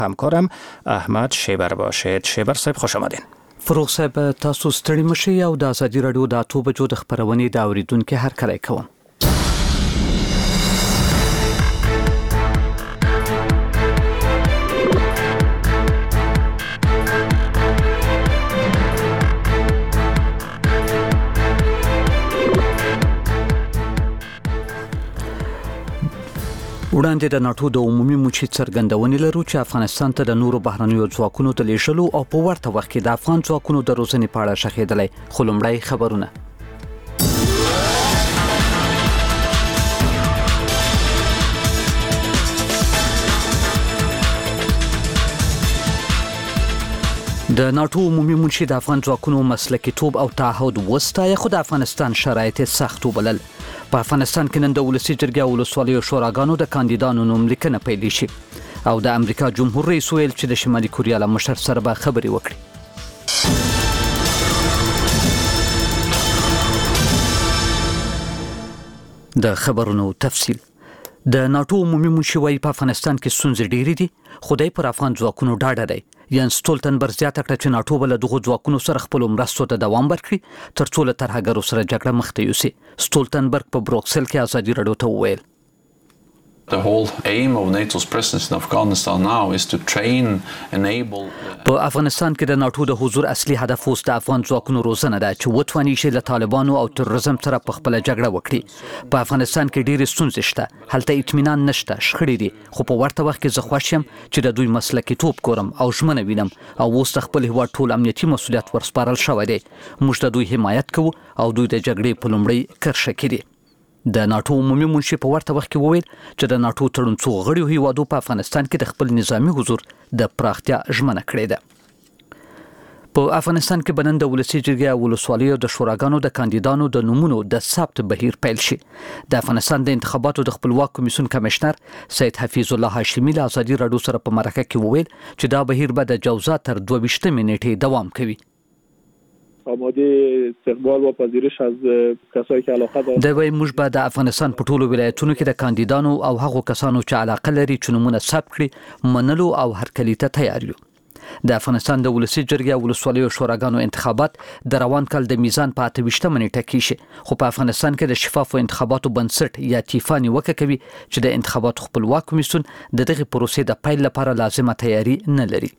همکارم احمد شیبر باشد. شیبر صاحب خوش آمدین. فروغ صاحب تاسو ستړي مشي او د ازادي رادیو د 8 بجو د خبرونې د اوریدونکو هر کله کوم. وړاندې د ناتو د عمومي موچي څرګندونې لرو چې افغانستان ته د نورو بهرنیو ځواکونو د لیږلو او په ورته وخت کې د افغان ځواکونو د روزنې په اړه شخېدلې خو لومړی خبرونه. د ناتو عمومي موچي د افغان ځواکونو مسلکي توب او تعهد وستایه، خو د افغانستان شرایط سخت وبلل. په افغانستان کې نن د ولسي جرګې او ولسوالیو شوراګانو د کاندیدانو نوم لیکنه پیل شي او د امریکا جمهور رئیس ویل چې د شمالي کوریا له مشر سره به خبرې وکړي. د خبرونو تفصیل. د ناتو عمومي موچي وايي په افغانستان کې ستونزې ډېرې دي، خدای پر افغان ځواکونو ډاډه دی. یانس سټولتنبرګ زیاته کړه چې ناتو بل دغه ځواکونو سره خپل مرستو ته دوام ورکړي ترڅو له ترهګرو سره جګړه مخ ته یوسي. سټولتنبرګ په بروکسل کې ازادي رادیو ته وویل The whole aim of NATO's presence in Afghanistan now is to train, enable. په افغانستان کې د ناتو د حضور اصلي هدف اوس د افغان ځواکونو روزنه ده چې وتواني شي له طالبانو او تروریزم سره په خپل جګړه وکړي. په افغانستان کې ډېرې ستونزې شته، هلته اطمینان نشته، شخړې دي، خو په ورته وخت کې زه خوښ یم چې د دوی مسلکي توپ ګورم او ژمنه وینم او اوس د خپل هیواد ټول امنیتي مسؤلیت ورسپارل شوی دی. موږ د دوی حمایت کوو او دوی د جګړې په لومړۍ کرښه کې دي. د ناتو عمومي منشي په ورته وخت کې وویل چې د ناتو تړون څو غړیو هیوادو په افغانستان کې د خپل نظامی حضور د پراختیا ژمنه کړې ده. په افغانستان کې بنن د ولسي جرګې او ولسوالیو د شوراګانو د کاندیدانو د نومونو د ثبت بهیر پیل شي. د افغانستان د انتخاباتو د خپلواک کمیسیون کمشنر سید حفیظ الله هاشمي له ازادي رادیو سره په مرکه کې وویل چې دا بهیر به د جوزا تر 22 نیټې دوام کوي. آماده استقبال و پذیرش از کسایی که علاقه دارند. د وی موږ به د افغانستان په ټولو ولایتونو کې د کاندیدانو او هغو کسانو چې علاقه لري چې نومونه ثبت کړي منلو او هرکلي ته تیار یو. د افغانستان د ولسي جرګې او ولسوالیو شوراګانو انتخابات د روان کال د میزان په 28 نیټه کې شي، خو په افغانستان کې د شفافو انتخاباتو بنسټ یا تیفانی وکوي چې د انتخاباتو خپلواک کمیسیون دغه پروسې د پیل لپاره لازمه تیاری نه لري.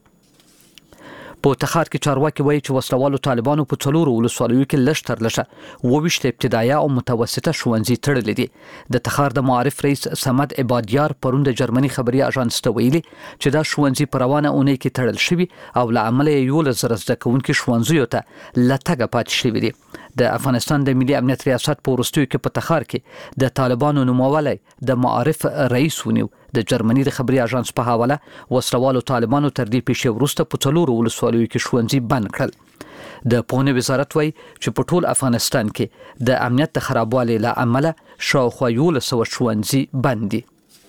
په تخار کې چارواکي وایي چې وسلوالو طالبانو په څلورو ولسوالیو کې لږ تر لږه 22 ابتدایي او متوسطه ښوونځي تړلي دي. د تخار د معارف رئیس صمد عبادیار پرون د جرمني خبري اژانس ته ویلي چې دا ښوونځي په روانه اونۍ کې تړل شوي او له امله یې 11,000 زده کوونکي ښوونځیو ته لټګه پاتې شوي دي. د افغانستان د ملي امنیت ریاست په وروستیو کې په تخار کې د طالبانو نوموالي د معارف رئیس ونیو. د جرمني د خبري اژانس په حواله وسلوالو طالبانو تر دې پیښې وروسته په څلورو ولسوالیو کې ښوونځي بند کړل. د پوهنې وزارت وایي چې په ټول افغانستان کې د امنیت د خرابوالي له امله شاوخوا 1100 ښوونځي بند دي.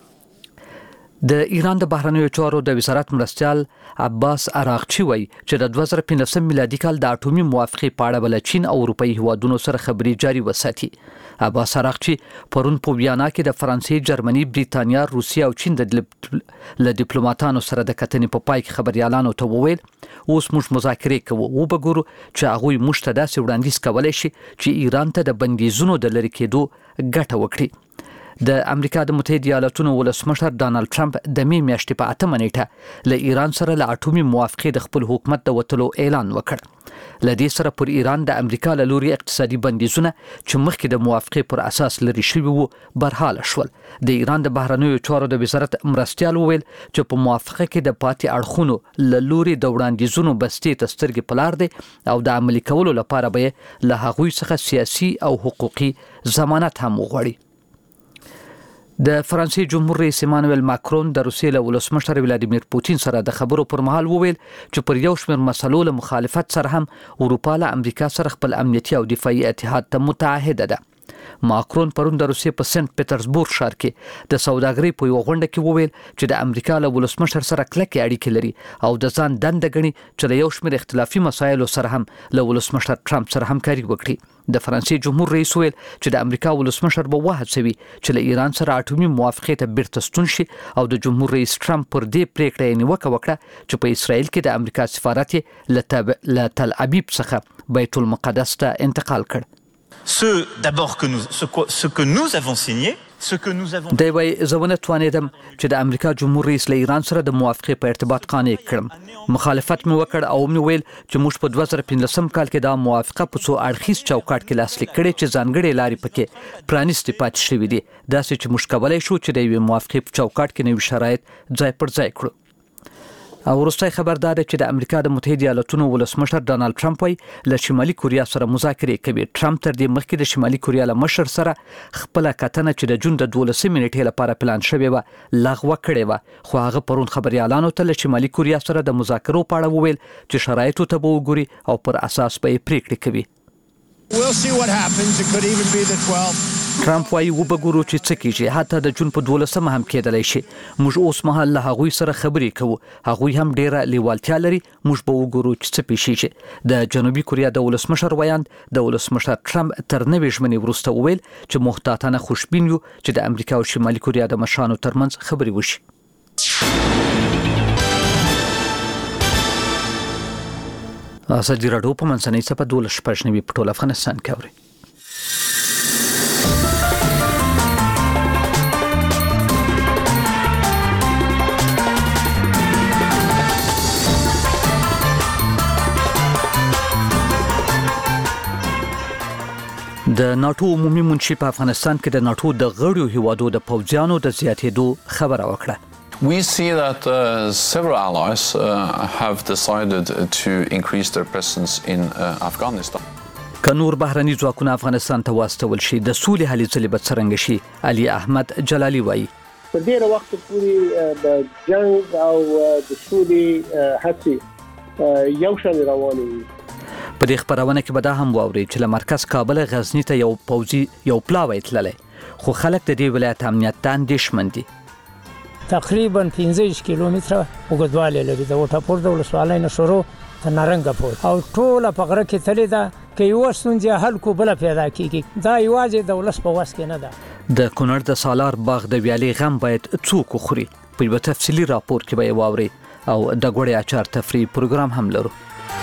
د ایران د بهرنیو چارو د وزارت مرستیال عباس عراقچی وایي چې د 2015 میلادي کال د اټومي موافقې په اړه بل چین او اروپאי هیوادونو سره خبري جاري وساتي. عباس عراقچی پرون په ویانا کې د فرانسې، جرمني، بریتانیا، روسیه او چین د ډیپلوماټانو سره د کتنې په پای کې خبريالانو ته وویل اوس موږ مذاکرې کوو او وګورو چې هغه مشته داسې وړاندیز کولای شي چې ایران ته د بندیزونو د لری کېدو ګټه وکړي. د امریکا د متحده ایالاتونو ولسمشر ډانلډ ټرمپ د می میاشتې په 8 نیټه له ایران سره له اټومي موافقې د خپل حکومت د وټلو اعلان وکړ. لدې سره پر ایران د امریکا له لوري اقتصادي بندیزونه چې مخکې د موافقې پر اساس لري شوی وو برحال شول. د ایران د بهرنیو چارو د وزارت مرستیال وویل چې په موافقه کې د پاتې اړخونو له لوري د وړاندیزونو بستې تسترګې پلار دي او د عملي کولو لپاره به له هغوی څخه سیاسي او حقوقي ضمانت هم وغواړي. د فرانسې جمهور رئیس ایمانوئل ماکرون د روسیې له ولسمشر ولادیمیر پوتین سره د خبرو پر مهال وویل چې پر یو شمېر مسلو له مخالفت سره هم اروپا له امریکا سره خپل امنیتي او دفاعي اتحاد ته متعهده ده. ماکرون پرون د روسیې په سنت پیټرزبورګ ښار کې د سوداګرۍ په یو غونډه کې وویل چې د امریکا له ولسمشر سره کلکې اړیکې لري او د ځان دنده ګڼي چې له یو شمېر اختلافي مسایلو سره هم له ولسمشر ټرمپ سره همکاري وکړي. د فرانسې جمهور رئیس ویل چې د امریکا ولسمشر به وهڅوي چې له ایران سره اټومي موافقې ته بیرته ستون شي او د جمهور رئیس ټرمپ پر دې پریکړه نیوکه وکړه چې په اسرائیل کې د امریکا سفارت له تل ابیب څخه بیت المقدس ته انتقال کړ. Ce que nous avons signé, ce que nous avons دی وای زونه توانیدم چې د امریکا جمهور رئیس له ایران سره د موافقې په ارتباط قانع کړم. مخالفت مې وکړ او مې ویل چې موږ په 2015 کال کې دا موافقه په څو اړخیز چوکاټ کې لاسلیک کړې چې ځانګړي لارې پکې پرانیستې پاتې شوې دي. داسې چې موږ کولای شو چې د یوې موافقې په چوکاټ کې نوي شرایط ځای پر ځای کړو. او وروستی خبر دا ده چې د امریکا د متحده ایالاتونو ولسمشر ډانلډ ټرمپ وایي له شمالي کوریا سره مذاکرې کوي. ټرمپ تر دې مخکې د شمالي کوریا له مشر سره خپل کتنه چې د جون د 12 نیټې لپاره پلان شوې و لغوه کړې و، خو هغه پرون خبريالانو ته له شمالي کوریا سره د مذاکرو په اړه وویل چې شرایطو ته به وګوري او پر اساس به یې پریکړې کوي. We'll see what happens. It could even be the 12th. ټرمپ وایي وبګورو چې څه کیږي، حتی د جون په 12 هم کېدلی شي. موږ اوس مهال له هغوی سره خبرې کوو، هغوی هم ډیره لیوالتیا لري، موږ به وګورو چې څه پیښیږي. د جنوبي کوریا د ولسمشر ویاند د ولسمشر ټرمپ تر 90 ژمنې وروسته وویل چې محتاطانه خوشبین یو چې د امریکا او شمالي کوریا د مشرانو ترمنځ خبرې وشي. ازادي راډیو په منځنۍ صفحه 12 په ټول افغانستان کې اوري. د ناتو عمومي منشي په افغانستان کې د ناتو د غړیو هیوادو د پوځیانو د زیاتېدو خبره وکړه. We see that several allies have decided to increase their presence in Afghanistan. که نور بهرني ځواکونه افغانستان ته واستول شي د سولې هلې ځلې به څرنګه شي. علي احمد جلالي وایي په ډیره وخت پورې د جنگ او د سولې هڅې یو شان روانې وي. په دې خبرونه کې به دا هم واوري چې له مرکز کابل غزنی ته یو پلاوی تللی، خو خلک د دې ولایت امنیت ته اندېښمن دي. تقریبا 15 کیلومتره اوږدوالی لري د وټاپور د ولسوالۍ نه شروع تر نارنګه پورې او ټوله په غره کې تللې ده. که یوه ستونزه حل کو بله پیدا کېږي، دا یوازې د ولس په وس کې نه ده. د کونړ د سالار باغ د ویالې غم باید څوک وخوري. په یوه تفصیلي راپور کې به یې واورئ او د غوړې اچار تفریح پروګرام هم لرو.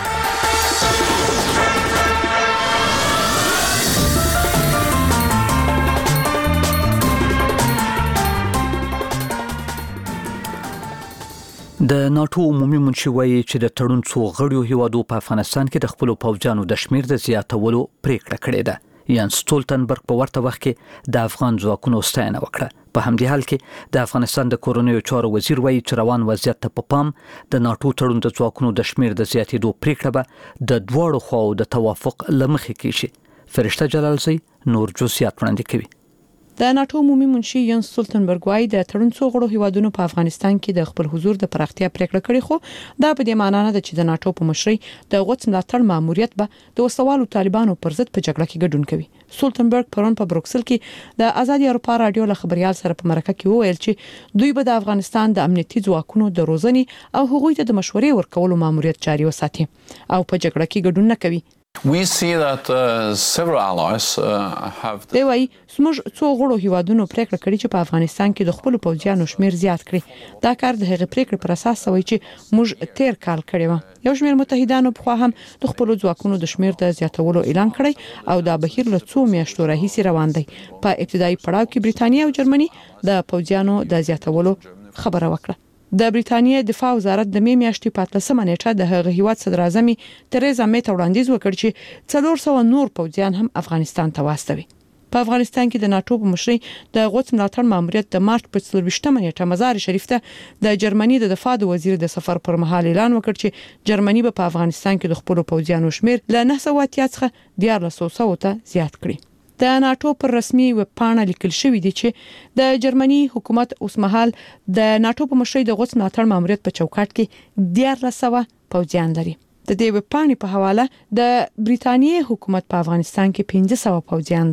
د ناتو عمومي منشي وایي چې د تړون څو غړیو هیوادو په افغانستان کې د خپل پوځیانو د شمیر د زیاتولو پریکړه کړې ده. یان سټولټنبرګ په ورته وخت کې د افغان ځواکونو ستاینه وکړه. په همدې حال کې د افغانستان د کورنیو چارو وزیر وایي چې روان وضعیت ته په پام د ناتو تړون د ځواکونو د شمیر د زیاتېدو پریکړه به د دواړو خواو د توافق لمخې کیږي. فرشته جلالزی نور جزئیات وړاندې کوي. د ناتو عمومي منشي یان سټولټنبرګ وايي د تړون څو غړو هیوادونو په افغانستان کې د خپل حضور د پراختیا پریکړه کړې، خو دا په دې معنی نه ده چې د ناتو په مشرۍ د غوڅ ملاتړ ماموریت به د وسوالو طالبانو پر ضد په جګړه کې ګډون کوي. سټولټنبرګ پرون په بروکسل کې د آزادي اروپا رادیو له خبريال سره په مرکه کې وویل چې دوی به د افغانستان د امنیتي ځواکونو د روزنې او هغوی ته د مشورې ورکولو ماموریت جاري وساتي او په جګړه کې ګډون نه کوي. We see that several allies have دی وایي زموږ څو غړو هیوادونو پریکړه کړې چې په افغانستان کې د خپل پوځیانو شمیر زیات کړي. دا کار د هغې پریکړې پر اساس شوی چې موږ تیر کال کړی و. یو شمیر متحدانو په خوا هم د خپل ځواکونو د شمیر د زیاتولو اعلان کړی او دا بهیر له څو میاشتو راهیسې روان دی. په ابتدایي پړاو کې بریتانیا او جرمني د پوځیانو د زیاتولو خبره وکړه. د بریتانیا دفاع وزارت د میاشتې په 13 نیټه د هغه هیواد صدر اعظم تریزا می ته وړاندیز وکړ چې 400 نور پوځیان هم افغانستان ته واستوي. په افغانستان کې د ناتو په مشرۍ د غوڅ ملاتړ ماموریت د مارچ په 24 نیټه مزار شریف ته د جرمني د دفاع وزیر د سفر پر مهال اعلان وکړ چې جرمني به په افغانستان کې د خپل پوځیانو شمیر له 980 څخه 1400 ته زیات کړي. د ناتو پر رسمي ویب پاڼه لیکل شوی دی چې د جرمني حکومت اوس مهال د ناتو په مشرۍ د غوڅ ملاتړ ماموریت په چوکاټ کې 1400 پوځیان لري. د دې ویب پاڼې په حواله د بریتانیې حکومت په افغانستان کې 1500 پوځیان لري،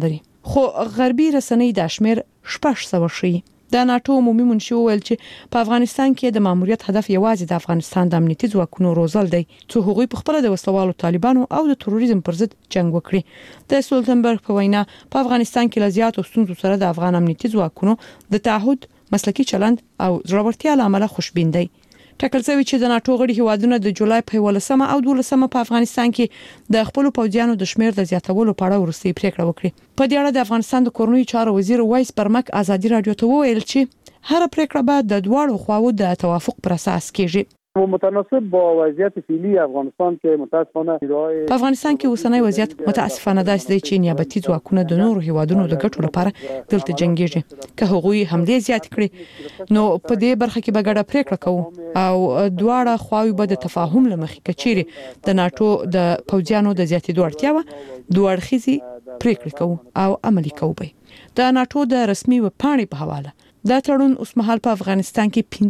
خو غربي رسنۍ د شمیر 600 شي. د ناتو عمومي منشي ویل چې په افغانستان کې د ماموریت هدف یوازې د افغانستان د امنیتي ځواکونو روزل دی چې هغوی په خپل د وسلوالو طالبانو او د تروریزم پر ضد جنگ وکړي. د سولتنبرګ په وینا په افغانستان کې لزیات او ستونزو سره د افغان امنیتي ځواکونو د تعهد مسلکی چلند او ضرورتیا لامل خوشبین دی. ټاکل شوی چې د ناتو غړي هیوادونه د جولای په 11 او 12 په افغانستان کې د خپل پوځیانو د شمیر د زیاتولو په اړه ورسي پریکړه وکړي. په دې اړه د افغانستان د کورنیو چارو وزیر وایس پرمک ازادي رادیو ته وویل چې هر پریکړه به د دواړو خواو د توافق پر اساس کیږي. متناسب با وضعیت فعلی افغانستان کې متاسفانه په افغانستان کې اوسنۍ وضعیت متاسفانه داسې دی چې نیابتي ځواکونه د نورو هیوادونو د ګټو لپاره دلته جنگيږي. که هغوی حمله زیات کړي نو په دې برخه کې به ګډه پریکړه کوو او دواړه خواوې به د تفاهم لمخې کچيري د ناتو د پوځیانو د زیاتېدو اړتیا و دوه اړخیزي پریکړه کوو او عملي کوو. د ناتو د رسمي وپاڼې په حواله دا تړون اوس مهال په افغانستان کې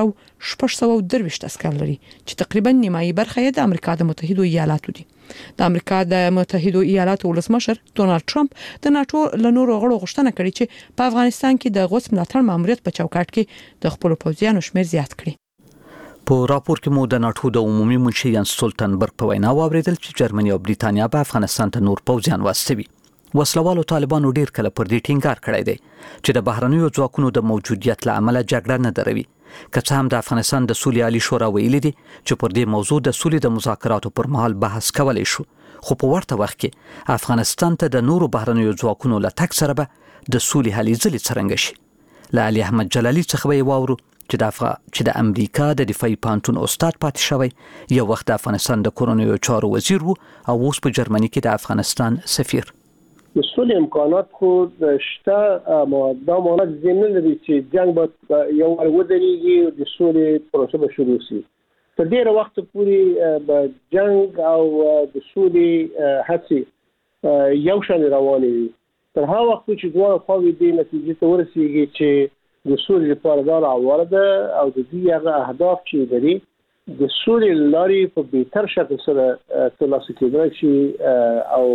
15623 عسكر لري چې تقریبا نیمایي برخه یې د امریکا د متحده ایالاتو دي. د امریکا د متحده ایالاتو ولسمشر ډونالد ټرمپ د ناتو له نورو غړو غوښتنه کړې چې په افغانستان کې د غوث ملاتړ ماموریت په چوکاټ کې د خپل پوځیانو شمیر زیات کړي. په راپور کې مو د ناتو د عمومي منشي یان سولتنبرګ په وینا واوریدل چې جرمني او بریتانیا په افغانستان ته نور پوځیان واستوي. وسلوالو طالبانو ډیر کله پر دې ټینګار کړی دی چې د بهرنیو ځواکونو د موجودیت له امله جګړه نه دروي. که څه هم د افغانستان د سولې عالی شورا ویلي دي چې پر دې موضوع د سولې د مذاکراتو پر مهال بحث کولای شو، خو په ورته وخت کې افغانستان ته د نورو بهرنیو ځواکونو له تګ سره به د سولې هلې ځلې څرنګه شي. له علي احمد جلالي څخه به واورو چې د امریکا د دفاعي پانتون استاد پاتې شوی، یو وخت د افغانستان د کورنیو چارو وزیر وو او اوس په جرمني کې د افغانستان سفیر. د سولې امکانات خو شته، دا معنی ځینې لري چې جنگ به یو ور ودرېږي او د سولې پروسه به شروع شي. تر ډېره وخت پورې به جنگ او د سولې هڅې یو شان روانې وي تر هغه وخت چې دواړه خواوې دې نتیجې ته ورسېږي چې د سولې لپاره دا راوړه ده او د دې هغه اهداف چې لري د سولې لارې په بهتر شکل سره ترلاسه کېدای شي او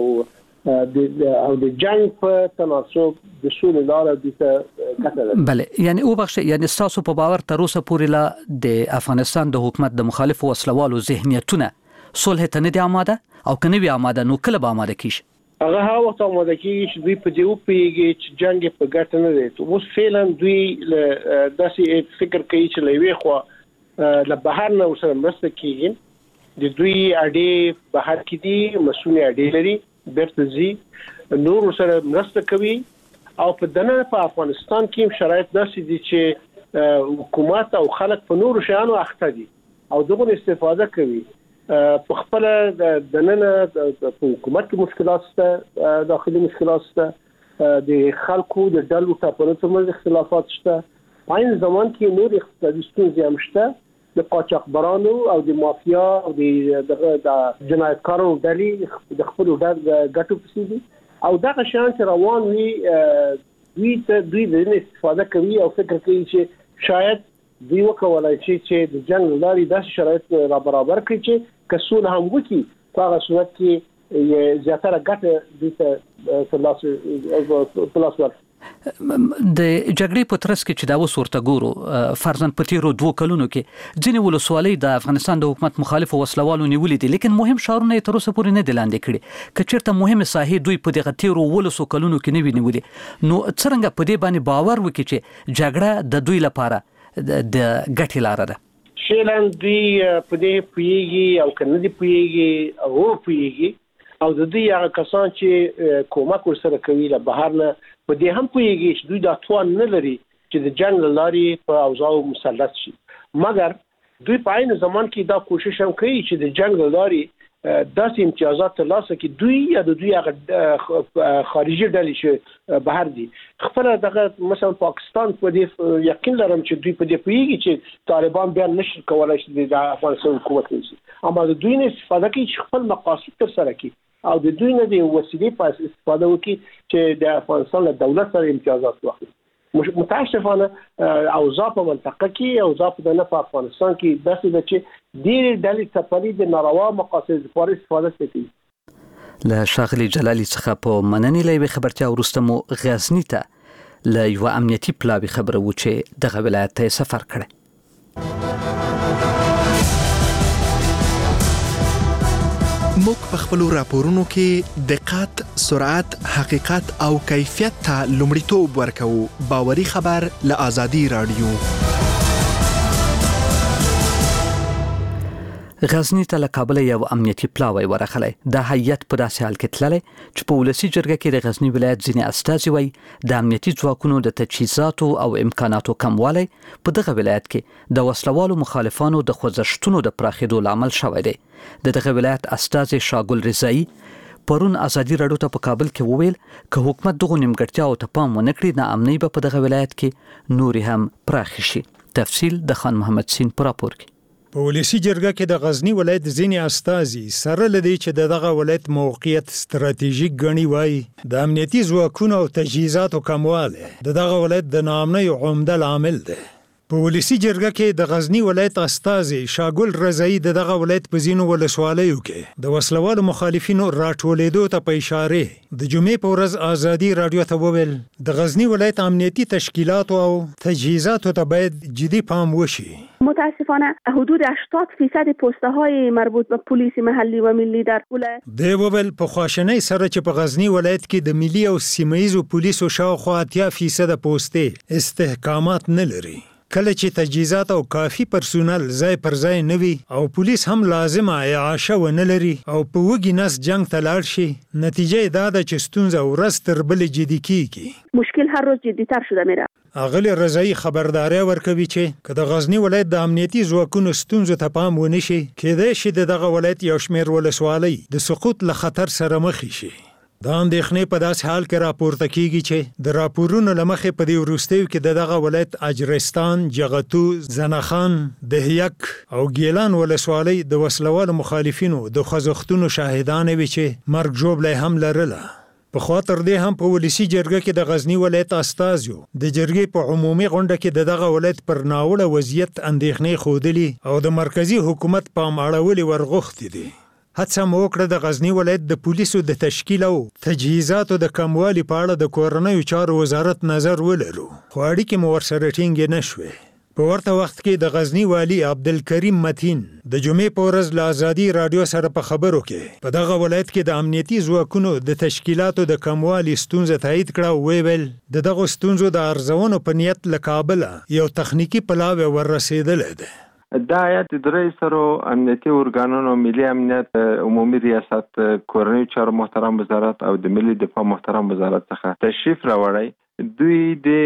د جنگ په تناسب د سولې لاره د کتل. بله، یعنی او بخش یعنی تاسو په باور تر اوسه پورې لا د افغانستان د حکومت د مخالفو وسلوالو ذهنیتونه صلح ته نه دي آماده او کنه وی آماده نو کله به آماده کیږي؟ هغه ها وخت آماده کیږي چې دوی په دې وپیږي چې جنگ په ګټه نه دی. اوس فعلا دوی داسې فکر کوي چې لوي خو له بهر نه سره مرسته کیږي. د دوی اړې بهر کې دي، مسؤلیت اړې لري، بیرته زی نور سره مرسته کوي او په دنه په افغانستان کې شرایط داسې دي چې حکومت او خلک په نورو شیانو اخته دي او دغه استفاده کوي. په خپل دنه په حکومت کې مشکلات شته، داخلي مشکلات شته، د خلکو د ډلو ترمنځ ترمنځ اختلافات شته. په عین زمان کې نور اقتصادي ستونزې هم شته، د قاچاقبرانو او د مافیا او د جنایتکارانو ډلې د خپل ګټو پسې دي او دغه شیان چې روان وي دوی د استفاده کوي او فکر کوي چې شاید دوی وکولای شي چې د جنگ لارې داسې شرایط را برابر کړي چې که سوله هم وکړي په هغه صورت کې زیاتره ګټه دوی ته ترلاسه ورکړي. د جګړې په ترڅ کې چې دا اوس ورته ګورو، فرضاً په تیرو 2 کلونو کې ځینې ولسوالۍ د افغانستان د حکومت مخالفو وسلوالو نیولې دي، لیکن مهم ښارونه یې تر اوسه پورې نه دي لاندې کړي. که چېرته مهمې ساحې دوی په دغه تیرو 12 کلونو کې نه وي نیولې، نو څرنګه په دې باندې باور وکړي چې جګړه د دوی لپاره د ګټې لاره ده؟ شیلان دوی په دې پوهیږي او که نه دي پوهیږي او پوهیږي او د دوی هغه کسان چې کومک ورسره کوي له بهر نه په دې هم پوهیږي چې دوی دا توان نه لري چې د جنگ لارې په اوضاع مسلط شي، مګر دوی په عین زمان کې دا کوشش هم کوي چې د جنگ لارې داسې امتیازات ترلاسه کړي دوی یا د دوی هغه خارجي ډلې چې بهر دي. خپل دغه مثلا پاکستان په دې یقین لرم چې دوی په دې پوهیږي چې طالبان بیا نشي کولای چې د افغانستان حکومت وشي، اما د دوی نه استفاده کوي چې خپل مقاصد تر سره کړي او د دوی نه د وسیلې په استفاده وکړي چې د افغانستان له دولت سره امتیازات واخلي. متاسفانه اوضاع په منطقه کې اوضاع په افغانستان کې داسې ده چې ډېرې ډلې څپلې د ناروا مقاصد لپاره استفاده کوي. له ښاغلي جلالي څخه په مننې له یوې خبرتیا وروسته مو غزني ته له یوه امنیتي پلاوي خبره و چې دغه ولایت ته سفر کړی. موږ په خپلو راپورونو کې دقت، سرعت، حقیقت او کیفیت ته لومړیتوب ورکوو. باوري خبر له آزادي رادیو. غزني ته له کابل یو امنیتي پلاوی ورغلی. دا هیئت په داسې حال کې تللی چې په ولسي جرګه کې د غزني ولایت ځینې استازي وایي د امنیتي ځواکونو د تجهیزاتو او امکاناتو کموالی په دغه ولایت کې د وسلوالو مخالفانو د خوځښتونو د پراخېدو لامل شوی دی. د دغه ولایت استازي شاګل رضایي پرون آزادي رادیو ته په کابل کې وویل که حکومت دغو نیمګړتیاوو ته پام ونه کړي ناامنۍ به په دغه ولایت کې نورې هم پراخې شي. تفصیل د خان محمد سین په راپور کې. په ولسي جرګه کې د غزني ولایت ځینې استازي سره لدی چې دغه ولایت موقعیت ستراتیژیک ګڼي وایي د امنیتي ځواکونو او تجهیزاتو کموالی دغه ولایت د ناامنۍ عمده لامل دی. په ولسي جرګه کې د غزني ولایت استازي شاګل رضایي دغه ولایت په ځینو ولسوالیو کې د وسلوالو مخالفینو راټولېدو ته په اشاره د جمعې په ورځ آزادي رادیو ته وویل د غزني ولایت امنیتي تشکیلاتو او تجهیزاتو ته باید جدي پام وشي. متاسفانه حدود 80% پسته های مربوط به پلیس محلی و ملی در ولایت دی وویل په خواشنۍ سره چې په غزني ولایت کې د ملي او سیمه‌ییزو پولیسو شاوخوا 80% پوستې استحکامات نه لري. کله چې تجهیزات او کافي پرسونل ځای پر ځای نه وي او پولیس هم لازمه اعاشه ونه لري او په وږي نس جنگ ته لاړ شي نتیجه یې دا ده چې ستونزه ورځ تر بلې جدي کیږي. مشکل هر روز جدی‌تر شده میره. اغلی رضایي خبرداری ورکوي چې که د غزني ولایت د امنیتي ځواکونو ستونزو ته پام ونه شي کېدای شي دغه ولایت یو شمېر ولسوالۍ د سقوط له خطر سره مخ شي. دا اندېښنې په داسې حال کې راپورته کیږي چې د راپورونو له مخې په دې وروستیو کې دغه ولایت اجرستان، جغتو، زنخان، دهیک او ګیلان ولسوالۍ د وسلوالو مخالفینو د خوځښتونو شاهدانې وي چې مرګ ژوبلی هم لرله. په خوا تر دې هم په ولسي جرګه کې د غزني ولایت استازیو د جرګې په عمومي غونډه کې دغه ولایت پر ناوړه وضعیت اندېښنې ښودلي او د مرکزي حکومت پام اړولې ورغوښتې دي. هڅه مو وکړه د غزني ولایت د پولیسو د تشکیل او تجهیزاتو د کموالي په اړه د کورنیو چارو وزارت نظر ولرو خو اړیکې مو ورسره ټینګې نه شوې. په ورته وخت کې د غزني والي عبدالکریم متین د جمعې په ورځ له آزادي رادیو سره په خبرو کې په دغه ولایت کې د امنیتي ځواکونو د تشکیلاتو د کموالي ستونزه تایید کړه او ویل د دغو ستونزو د ارزونو په نیت له کابله یو تخنیکي پلاوی ورسېدلی دی. دا آیت درې سرو امنیتي ارګانونو ملي امنیت، عمومي ریاست، کورنیو چارو محترم وزارت او د ملي دفاع محترم وزارت څخه تشریف راوړی. دوی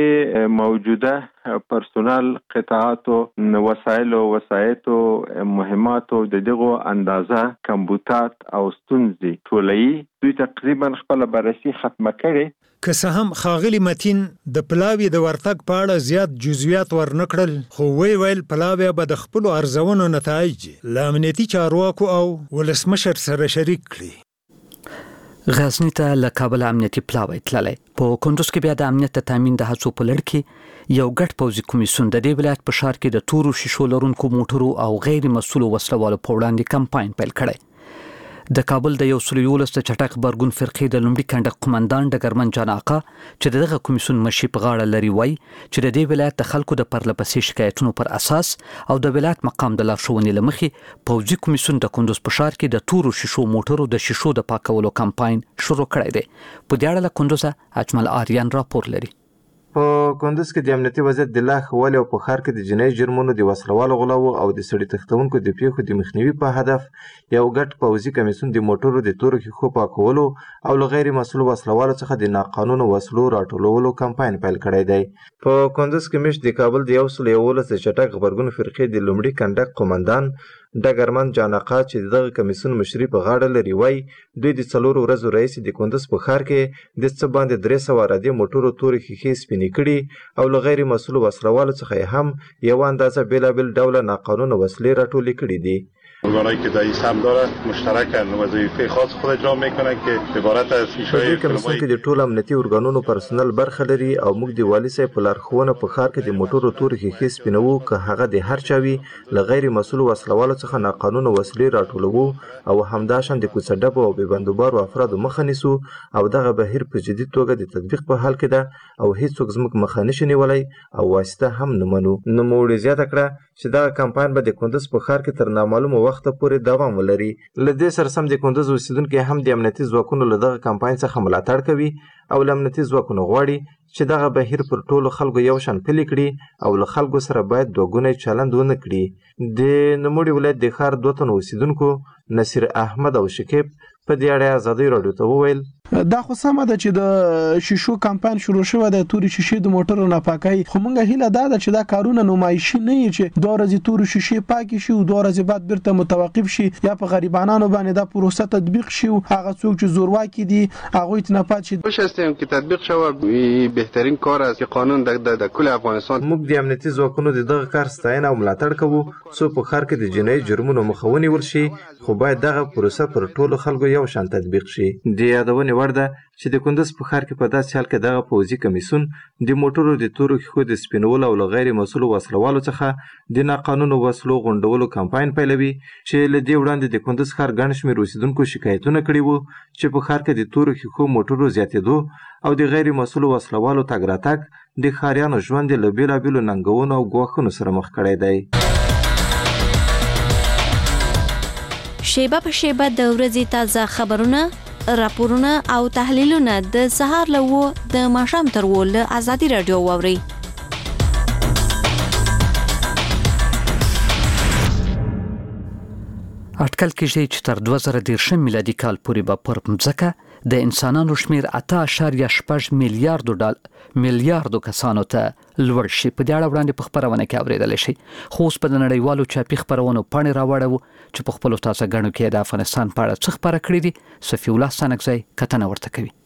د موجوده پرسونل، قطعاتو، وسایلو، وسایطو، مهماتو د دغو اندازه، کمبوتات او ستونزې ټولوي. دوی تقریبا خپل بررسي ختمه کړې. که څه هم ښاغلي متین د پلاوي د ورتګ په اړه زیات جزئیات ورنکړل خو ویل پلاوی به د خپلو ارزونو نتایج له امنیتي چارواکو او ولسمشر سره شریک کړي. غزني ته له کابل امنیتي پلاوی تللی. په کندوز کې بیا د امنیت د تامین د هڅو په لړ کې یو ګډ پوځي کمیسیون د دې ولایت په ښار کې د تورو شیشو لرونکو موټرو او غیر مسؤلو وسلوالو په وړاندې کمپاین پیل کړی. د کابل د 111 د چټک غبرګون فرقې د لومړي کنډک قومندان ډګرمن جان آقا چې دغه کمیسیون مشي په غاړه لري وایي چې د دې ولایت د خلکو د پرلپسې شکایتونو پر اساس او د ولایت مقام د لارښوونې له مخې پوځي کمیسیون د کندوز په ښار کې د تورو شیشو موټرو د شیشو د پاکولو کمپاین شروع کړی دی. په دې اړه له کندوزه اجمل آریان راپور لري. په کندوز کې د امنیتي وضعیت د لا ښه والي او په ښار کې د جنایي جرمونو د وسلوالو غلاو او د سړي تښتونکو د پیښو د مخنیوي په هدف یو ګډ پوځي کمیسیون د موټرو د تورو ښیښو پاکولو او له غیر مسؤلو وسلوالو څخه د ناقانونه وسلو راټولولو کمپاین پیل کړی دی. په کندوز کې مشت د کابل د 111 د چټک غبرګون فرقې د لومړي کنډک قومندان ډګرمن جان آقا چې دغه کمیسیون مشري په غاړه لري وایي دوی د 4 ورځو راهیسې د کندوز په ښار کې د څه باندې 300 عرادي موټرو تورې ښیښې سپینې کړي او له غیر مسؤلو وسلوالو څخه یې هم یوه اندازه بېلابېل ډوله ناقانونه وسلې راټولې کړي دي. ارگانایی که دایی سم دارن مشترکن وظیفه خاص خود اجرا میکنن که عبارت از شیشه‌های کمیسیون کې د ټول امنیتي ارګانونو پرسنل برخه لري او موږ د والي صاحب په لارښوونه په ښار کې د موټرو تورې ښیښې سپینوو که هغه د هر چا وي له غیر مسؤلو وسلوالو څخه ناقانونه وسلې راټولوو او همداشان د کوڅه او بې بندوبارو افرادو مخه نیسو او دغه بهیر په جدي توګه د تطبیق په حال کې ده او هیڅوک زموږ مخه نشي نیولی او واسطه هم نه منو. نوموړي زیاته کړه چې دغه کمپاین به د کندز په ښار کې تر نامعلومه وخته پورې دوام ولري. له دې سره سم د کندز اوسیدونکي هم د امنیتي ځواکونو له دغه کمپاین څخه ملاتړ کوي او له امنیتي ځواکونو غواړي چې دغه بهیر پر ټولو خلکو یو شان پلي کړي او له خلکو سره باید دوه چلند ونه کړي. د نوموړي ولایت د ښار 2 تنو اوسیدونکو نصیر احمد او شکیب په دې اړه ازادي راډیو ته وویل دا خو سمه ده چې د شیشو کمپاین شروع شوه د توري شیشې د موټرو نه پاکي خو مونږه هیله ده چې دا کارونه نمایشي نه وي چې دوه ورځې توري شیشې پاکي شي او دوه ورځې بعد بیرته متوقف شي یا په غریبانو باندې دا پروسه تطبیق شي او هغه څوک چې زورواکي دي هغه اتنافات شي. خوش هستیم که تطبیق شوه بهترین کار است که قانون در کل افغانستان. موږ د امنیتي ځواکونو د دغه کار ستاینه او ملاتړ کوو څو په ښار کې د جنایي جرمونو مخه ونیول شي خو باید دغه پروسه پر ټولو خلکو یو شان تطبیق شي. د یادونې وړ ده چې د کندز په ښار کې په داسې حال کې دغه پوځي کمیسیون د موټرو د تورو ښیښو د سپینولو او له غیر مسؤلو وسلوالو څخه د ناقانونه وسلو غونډولو کمپاین پیلوي چې له دې وړاندې د کندز ښار ګڼ شمېر اوسیدونکو شکایتونه کړي وو چې په ښار کې د تورو ښیښو موټرو زیاتېدو او د غیر مسؤلو وسلوالو تګ راتګ د ښاریانو ژوند له بېلابېلو ننګونو او ګواښونو سره مخ کړی دی. شیبه په شیبه د ورځې تازه خبرونه راپورونه او تحلیلونه د سهار له د ماښام تر له ازادي رادیو واوري. اټکل کېږي چې تر 2013 میلادي کال پورې به پر مځکه د انسانانو شمیر 8.6 میلیارډ کسانو ته لوړ شي. په دې اړه وړاندې په خبرونه کې اوریدل شي خو اوس په نړیوالو چاپي خبرونو پاڼې راوړو چې په خپل تازه غنو کې د افغانستان په اړه څه خبره کړې دي. صفی الله سانکزی کتنه ورته کوي.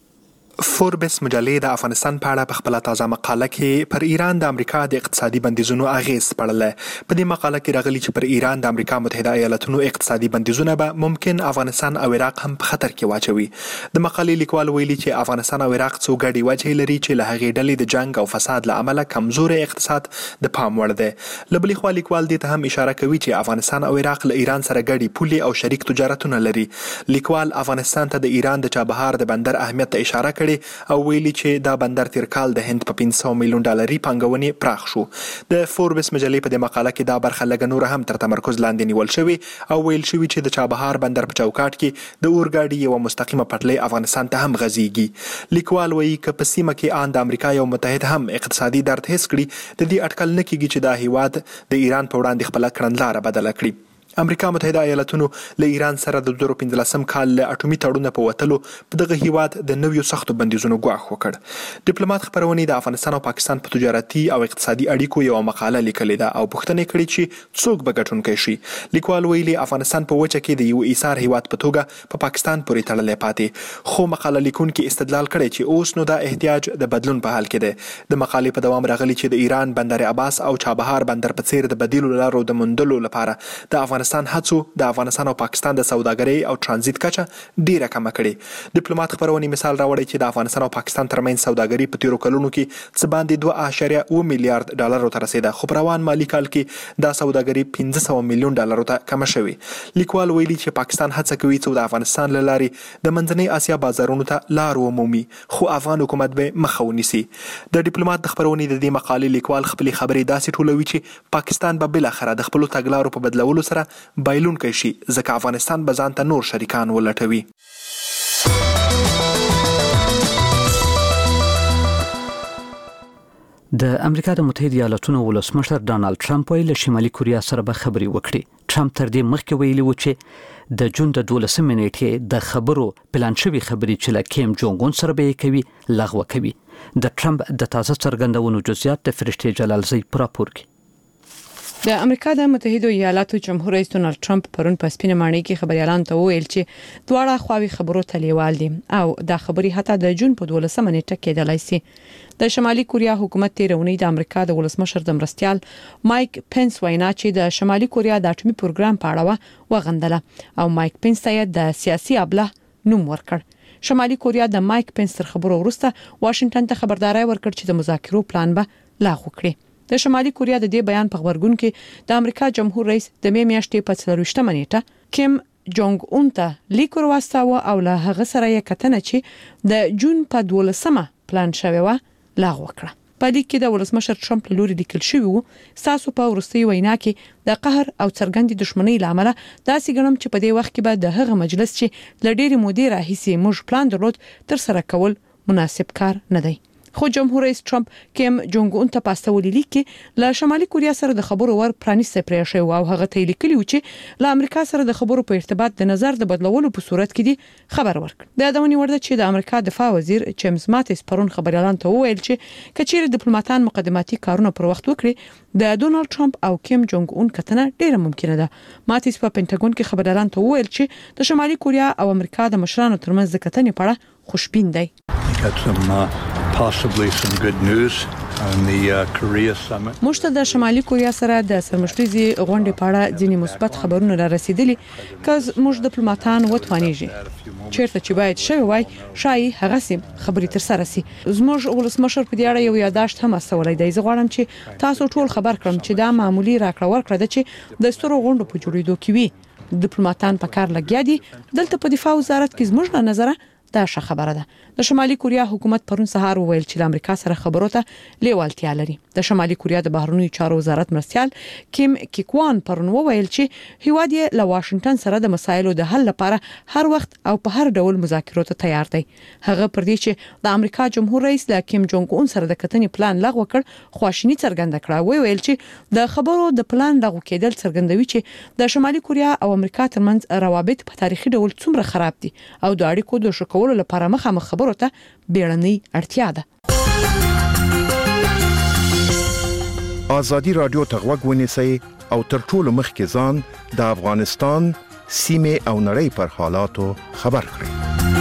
فوربس مجلې د افغانستان په اړه په خپل تازه مقاله کې پر ایران د امریکا د اقتصادي بندیزونو اغیز سپړل. په دې مقاله کې راغلي چې پر ایران د امریکا متحده ایالاتونو اقتصادي بندیزونه به ممکن افغانستان او عراق هم په خطر کې واچوي. د مقالې لیکوال ویلي چې افغانستان او عراق څو ګډې وجهې لري چې له هغې ډلې د جنگ او فساد له امله کمزوري اقتصاد د پام وړ دی. له بلې خوا لیکوال دې ته هم اشاره کوي چې افغانستان او عراق له ایران سره ګډې پولې او شریک تجارتونه لري. لیکوال افغانستان ته د ایران د چابهار د بندر اهمیت ته اشاره کړې او ویلي چې دا بندر تیر کال د هند په 500 میلیون ډالري پانګونې پراخ شو. د فوربس مجلې په دې مقاله کې دا برخه لږ نور هم تر تمرکز لاندې نیول شوی او ویل شوی چې د چابهار بندر په چوکاټ کې د اورګاډي یو مستقیمه پټلۍ افغانستان ته هم غځيږي. لیکوال وایي چې په سیمه کې ان د امریکا یو متحد هم اقتصادي درد حس کړي د دې اټکل نه کیږي چې دا هیواد د ایران په وړاندې خپل کړنلاره بدله کړي. امریکا متحده ایالاتونو له ایران سره د 2015 کال له اټومي تړون په وتلو په دغه هیواد د نویو سختو بندیزونو ګواښ وکړ. ډیپلوماټ خبرونه د افغانستان او پاکستان په تجارتي او اقتصادي اړیکو یو مقاله لیکلې ده او پوښتنه کړې چې څوک به ګټونکی شي. لیکوال ویلي افغانستان په وچه کې د یو ایثار هیواد په توګه په پاکستان پورې تړلې پاتې خو مقاله لیکونکي استدلال کړی چې اوس نو دا احتیاج د بدلون په حال کې دی. د مقالې په دوام راغلی چې د ایران بندر عباس او چابهار بندر په څیر د بدیلو لارو د موندلو لپاره د افغانستان هڅو د افغانستان او پاکستان د سوداګرۍ او ترانزیت کچه ډیره کم کړي. ډیپلوماټ خبرونه مثال راوړي چې د افغانستان او پاکستان ترمنځ سوداګري په تیرو کلونو کې څه باندې 2.2 میلیارډ ډالر ته رسیده خو په روان مالی کال کې دا سوداګري 500 میلیون ډالر ته کم شوې. لیکوال ویلي چې پاکستان هڅه کوي چې د افغانستان له لارې د منځنۍ اسیا بازارونو ته لار ومومي خو افغان حکومت به مخه ونیسي. د ډیپلوماټ د خبرونې د دې مقالې لیکوال خپل خبرې داسې ټولوي چې پاکستان به بل اخره د خپل تګلارو په بدلولو سره بایلونکی شي ځکه افغانستان به ځان ته نور شریکان ولټوي. د امریکا د متحده ایالاتونو ولسمشر ډانلډ ټرمپ ویل شمالي کوریا سره به خبرې وکړي. ټرمپ تر دې مخکې ویلي و چې د جون د 12 نیټې د خبرو پلان شوی خبرې چې له کیم جونګ اون سره به کوي لغوه کوي. د ټرمپ د تازه څرګندونو جزئیات د فرشتي جلالزی پر راپور کې. د امریکا د متحده ایالاتو جمهور رئیس ډونالد ټرمپ پرون په سپینه ماڼۍ کې خبريالانو ته وویل چې دواړه خواوې خبرو ته لیوال دي او دا خبري حتی د جون په 12 نیټه کېدلای شي. د شمالي کوریا حکومت تیرونی د امریکا د ولسمشر د مرستيال مایک پنس وینا چې د شمالي کوریا د اټومي پروګرام په اړه وغندله او مایک پنس ته د سیاسي ابله نوم ورکړ. شمالي کوریا د مایک پنس تر خبرو وروسته واشنگټن ته خبرداري ورکړ چې د مذاکرو پلان به لاغو کړي. د شمالي کوریا د دې بیان په خبرګون کې د امریکا جمهور رئیس د می میاشتې په 24 نیټه کیم جونګ اون ته لیک ورواستاوه او له هغه سره یې کتنه چې د جون په 12مه پلان شوی و لغوه کړه. په لیک کې د ولسمشر ټرمپ لوري لیکل شوی وو ساسو په ورستي وینا کې د قهر او څرګندې دښمنۍ لامل داسې ګڼم چې په دې وخت کې به د هغه مجلس چې لډيري مودې راهیسي موږ پلان درلود تر سره کول مناسب کار نه دی. خو جمهور رئیس ټرمپ کیم جونګ اون ته پاستولي لیک له شمالي کوریا سره د خبرو ور پرانیسته پرې شوی او هغه ته لیکلی و چې له امریکا سره د خبرو په ارتباط د نظر د بدلولو په صورت کې دی خبر ورکړ. د یادونې وړ ده چې د امریکا دفاع وزیر جیمز ماتیس پرون خبريالان ته وویل چې کچېر ډیپلوماټان مقدماتي کارونه پر وخت وکړي د ډونالد ټرمپ او کیم جونګ اون کتنه ډیره ممکنه ده. ماتیس په پینټاګون کې خبريالان ته وویل چې د شمالي کوریا او امریکا د مشرانو ترمنځ د کتنې په اړه خوشبین دی. Possibly some good news on the Korea summit. مشته د شمالي کوریا سره د سرمشتريزي غونډې په اړه ځینې مثبت خبرونه را رسیدلي کز موږ ډیپلوماټان وټوانیږي چیرته چې باید شوی وای شای هغه سیم خبرې تر سره سي. زموږ ولسمشر په دې اړه یو یاداشت هم استولای دی. زه غواړم چې تاسو ټول خبر کړم چې دا معمولی راکړه ورکړه ده چې د سترو غونډو په جوړېدو کې وي ډیپلوماټان په کار لګیا دي. دلته په دفاع وزارت کې زموږ نه نظر دا ښه خبره ده. د شمالي کوریا حکومت پرون سهار وویل چې د امریکا سره خبرو ته لیوالتیا لري. د شمالي کوریا د بهرنیو چارو وزارت مرستيال کیم کیکوان پرون وویل چې هیواد یې له واشنگټن سره د مسایلو د حل لپاره هر وخت او په هر ډول مذاکرو ته تیار دی. هغه پر دې چې د امریکا جمهور رئیس له کیم جونګ اون سره د کتنې پلان لغوه کړ خواشینی څرګنده کړه. وویل چې د خبرو د پلان لغوه کېدل څرګندوي چې د شمالي کوریا او امریکا ترمنځ روابط په تاریخي ډول څومره خراب دي او د اړیکو د شکولو لپاره مخامخ خبرو ته بیړنۍ اړتیا ده. آزادی رادیو ته غوږ ونیسئ او تر ټولو مخکې ځان د افغانستان سیمې او نړۍ پر حالاتو خبر کړئ.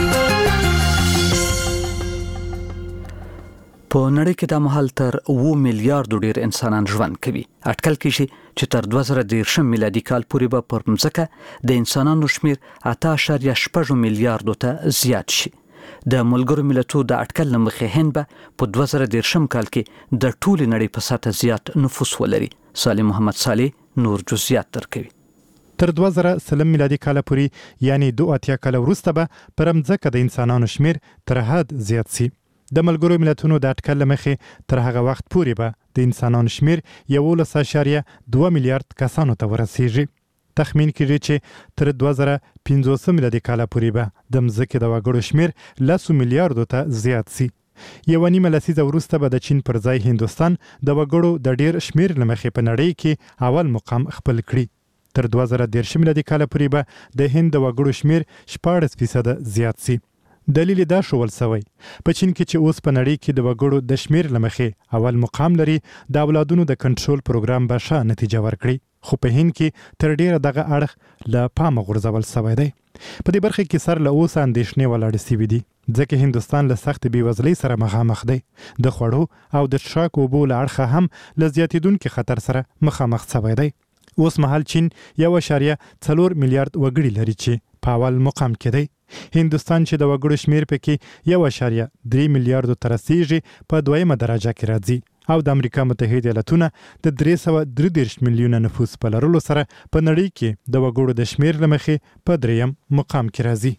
په نړۍ کې د مهال تر 2 میلیارډ ډیر انسانان ژوند کوي. اټکل کیږي چې تر 2030 میلادي کال پورې به پر مځکه د انسانانو شمیر 8.6 میلیارډ ته زیات شي. د ملګرو ملتونو د اټکل لمخې هند به په 2030 کال کې د ټول نړۍ په سطح زیات نفوس ولري. صالح محمد صالح نور جزئیات درکوي. تر 2030 میلادي کال پورې یعنی 2 کال وروسته به پر مځکه د انسانانو شمیر تر حد زیات شي. د ملګرو ملتونو د اټکل لمخې تر هغه وخت پورې به د انسانانو شمیر 11.2 میلیارډ کسانو ته ورسیږي. تخمین کیږي چې تر 2050 میلادي کال پورې به د مځکې د وګړو شمیر 10 میلیارډ ته زیات شي. یو نیمه لسیزه وروسته به د چین پر ځای هندستان د وګړو د ډیر شمیر لمخې په نړۍ کې اول مقام خپل کړي. تر 2030 میلادي کال پورې به د هند د وګړو شمیر 14% زیات شي. دلیل دا شول سوی په چین کې چې اوس په نړۍ کې د وګړو د شمیر لمخې اول مقام لري د اولادونو د کنټرول پروګرام به ښه نتیجه ورکړي. خو په هند کې تر ډیره دغه اړخ له پامه غورځول شوی دی. په دې برخه کې سر له اوسه اندېښنې ولاړې شوې دي ځکه هندستان له سخت بېوزلۍ سره مخامخ دی. د خوړو او د څښاک اوبو له اړخه هم له زیاتېدونکي خطر سره مخامخ شوی دی. اوس مهال چین 1.4 میلیارډ وګړي لري چې په اول مقام کې دی. هندستان چې د وګړو شمیر پکې 1.3 میلیارډ ته رسیږي په دویمه درجه کې راځي او د امریکا متحده ایالاتونه د 333 میلیونه نفوس په لرلو سره په نړۍ کې د وګړو د شمیر لمخې په دریم مقام کې راځي.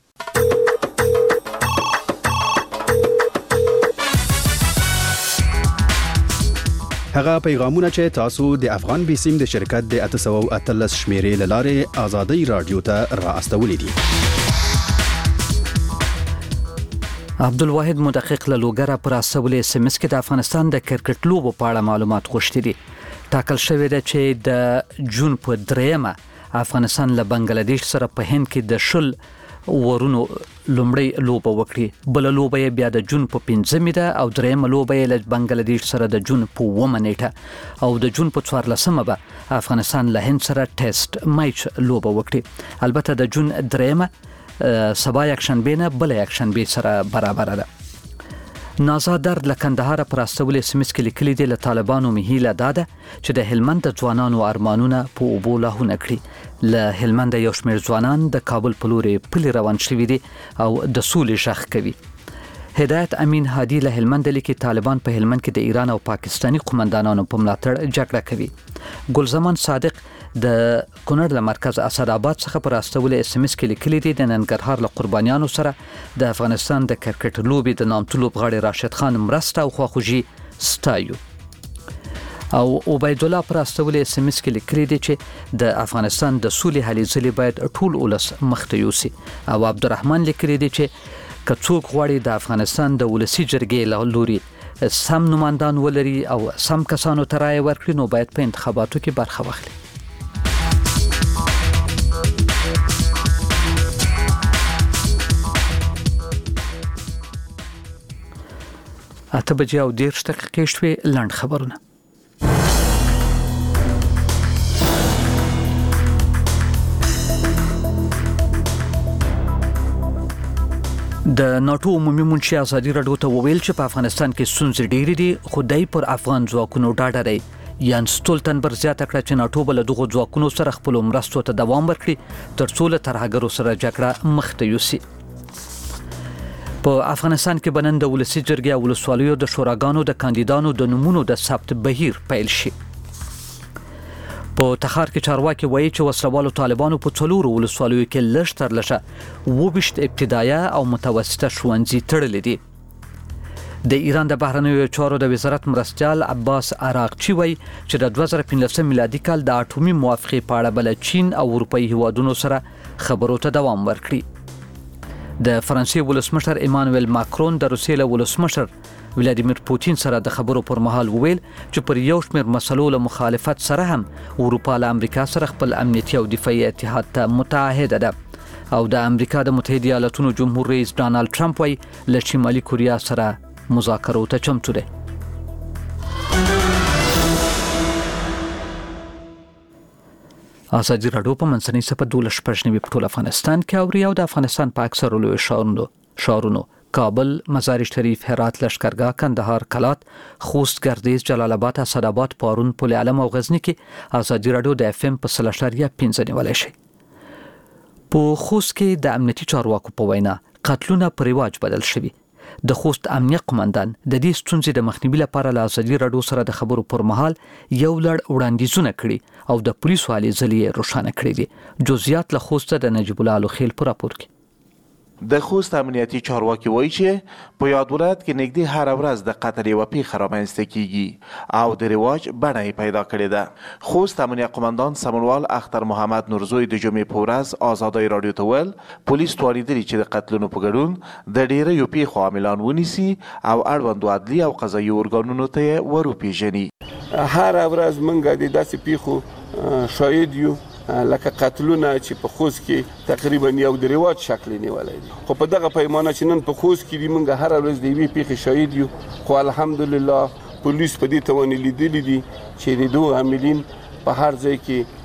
هغه پیغامونه چې تاسو د افغان بیسیم د شرکت د 813 شمیرې لاره آزادۍ رادیو ته را استولې دي. عبدالواحد مدقق له لوګره پر اسولې SMS کې د افغانستان د کرکټ لوبو په اړه معلومات غوښتي دي. ټاکل شوی دی چې د جون په 3 افغانستان له بنگلاديش سره په هند کې د شل ورونو لومړی لوبه وکړي. بل لوبه بیا د جون په 15 ده او درېمه لوبه له بنگلاديش سره د جون په 9 نیټه او د جون په 14 به افغانستان له هند سره ټیسټ میچ لوبه وکړي. البته د جون 3 سبا یکشنبه نه بل یکشنبه سره برابر ده. نازادر لکندهار پر استول SMS کې لیکلي دي له طالبانو مهیله داده چې د هلمند د ځوانانو ارمانونه په اوبو لاهونه کړي. له هلمند یو شمېر ځوانان د کابل په لوري پلي روان شوي دي او د سولې ژغ کوي. هدایت امین هادي له هلمند لیکي طالبان په هلمند کې د ایران او پاکستانی قومندانانو په ملاتړ جګړه کوي. ګلزمان صادق د کونړ له مرکز اسداباد څخه پر استول اس ام اس کې لیکلي دي د ننګرهار له قربانیانو سره د افغانستان د کرکټ لوبي د نامتو لوبغاړي راشد خان مرسته او خواخوږي ستایو. او عبید الله پر استول اس ام اس کې لیکلي دي چې د افغانستان د سولې هلې ځلې باید ټول ولس مخته یوسي. او عبدالرحمن لیکلي دي چې کڅوک غواړي د افغانستان د ولسی جرګې له لوري سم نمائندان ولري او سم کسانو ته رائے ورکړي نو باید په انتخاباتو کې برخه واخلي. اته بجې او 10 دقیقې شوې. لنډ خبرونه. د ناتو عمومي منشي ازادي راډیو ته وویل چې په افغانستان کې ستونزې ډېرې دي خو دای پر افغان ځواکونو ډاډه دی. یان سټولتنبرګ زیاته کړه چې ناتو بل دغه ځواکونو سره خپل مرستو ته دوام ورکړي ترڅو له ترهګرو سره جګړه مخته یوسي. په افغانستان کې بنن د ولسی جرګې او ولسوالیو د شوراګانو د کاندیدانو د نمونو د ثبت بهیر پیل شي. په تخار کې چارواکي وایي چې وسلوالو طالبانو په څلورو ولسوالیو کې لږ تر لږه 22 ابتدایي او متوسطه ښوونځي تړلي دي. د ایران د بهرنیو چارو د وزارت مرستیال عباس عراقچی وایي چې د 2015 میلادي کال د اټومي موافقې په اړه بل چین او اروپאי هیوادونو سره خبرو ته دوام ورکړي. د فرانسې ولسمشر ایمانوئل ماکرون د روسیې له ولسمشر ولادیمیر پوتین سره د خبرو پر مهال وویل چې پر یو شمېر مسلو له مخالفت سره هم اروپا له امریکا سره خپل امنیتي او دفاعي اتحاد ته متعهده ده. او د امریکا د متحده ایالاتونو جمهور رئیس ډانالډ ټرمپ وایي له شمالي کوریا سره مذاکرو ته چمتو دی. ازادي راډیو په منځنۍ صفه 12 پښنوي په ټول افغانستان کې اوري او د افغانستان په اکثر لوی شهرونو کابل، مزار شریف، هرات، لشکرګاه، کندهار، کلات، خوست، ګردیز، جلال آباد، اسداباد، پارون، پل علم او غزنی کې ازادي راډیو د اف ام په 3.5 نیولای شي. په خوست کې د امنیتي چارواکو په وینا قتلونه پر رواج بدل شوي. د خوست امنیه قومندان د دې ستونزې د مخنیوي لپاره له ازادي راډیو سره د خبرو پر مهال یو لړ وړاندیزونه کړي او د پولیسو هلې ځلې روښانه کړي دي. جزئیات له خوست د نجیب الله الخیل په راپور کې. د خوست امنیتي چارواکي وایي چې په یاد ولایت کې نږدې هر ورځ د قتل یوه پیښه رامنځته کیږي او د رواج بڼه یې پیدا کړې ده. خوست امنیه قومندان سمونوال اختر محمد نورزوی د جمعې په ورځ ازادۍ راډیو ته ویل پولیس توانېدلي چې د قتلونو په ګډون د ډېریو پیښو عاملان ونیسي او اړوندو عدلي او قضایي ارګانونو ته یې وروپېژني. هر ورځ موږ د داسې پیښو شاهد یو لکه قتلونه چې په خوست کې تقریبا یو د رواج شکل نیولای دي. خو په دغه پیمانه چې نن په خوست کې دی موږ هر ورځ د یوې پیښې شاهد یو. خو الحمدلله پولیس په دې توانې لیدلي دي چې د دوه عاملین په هر ځای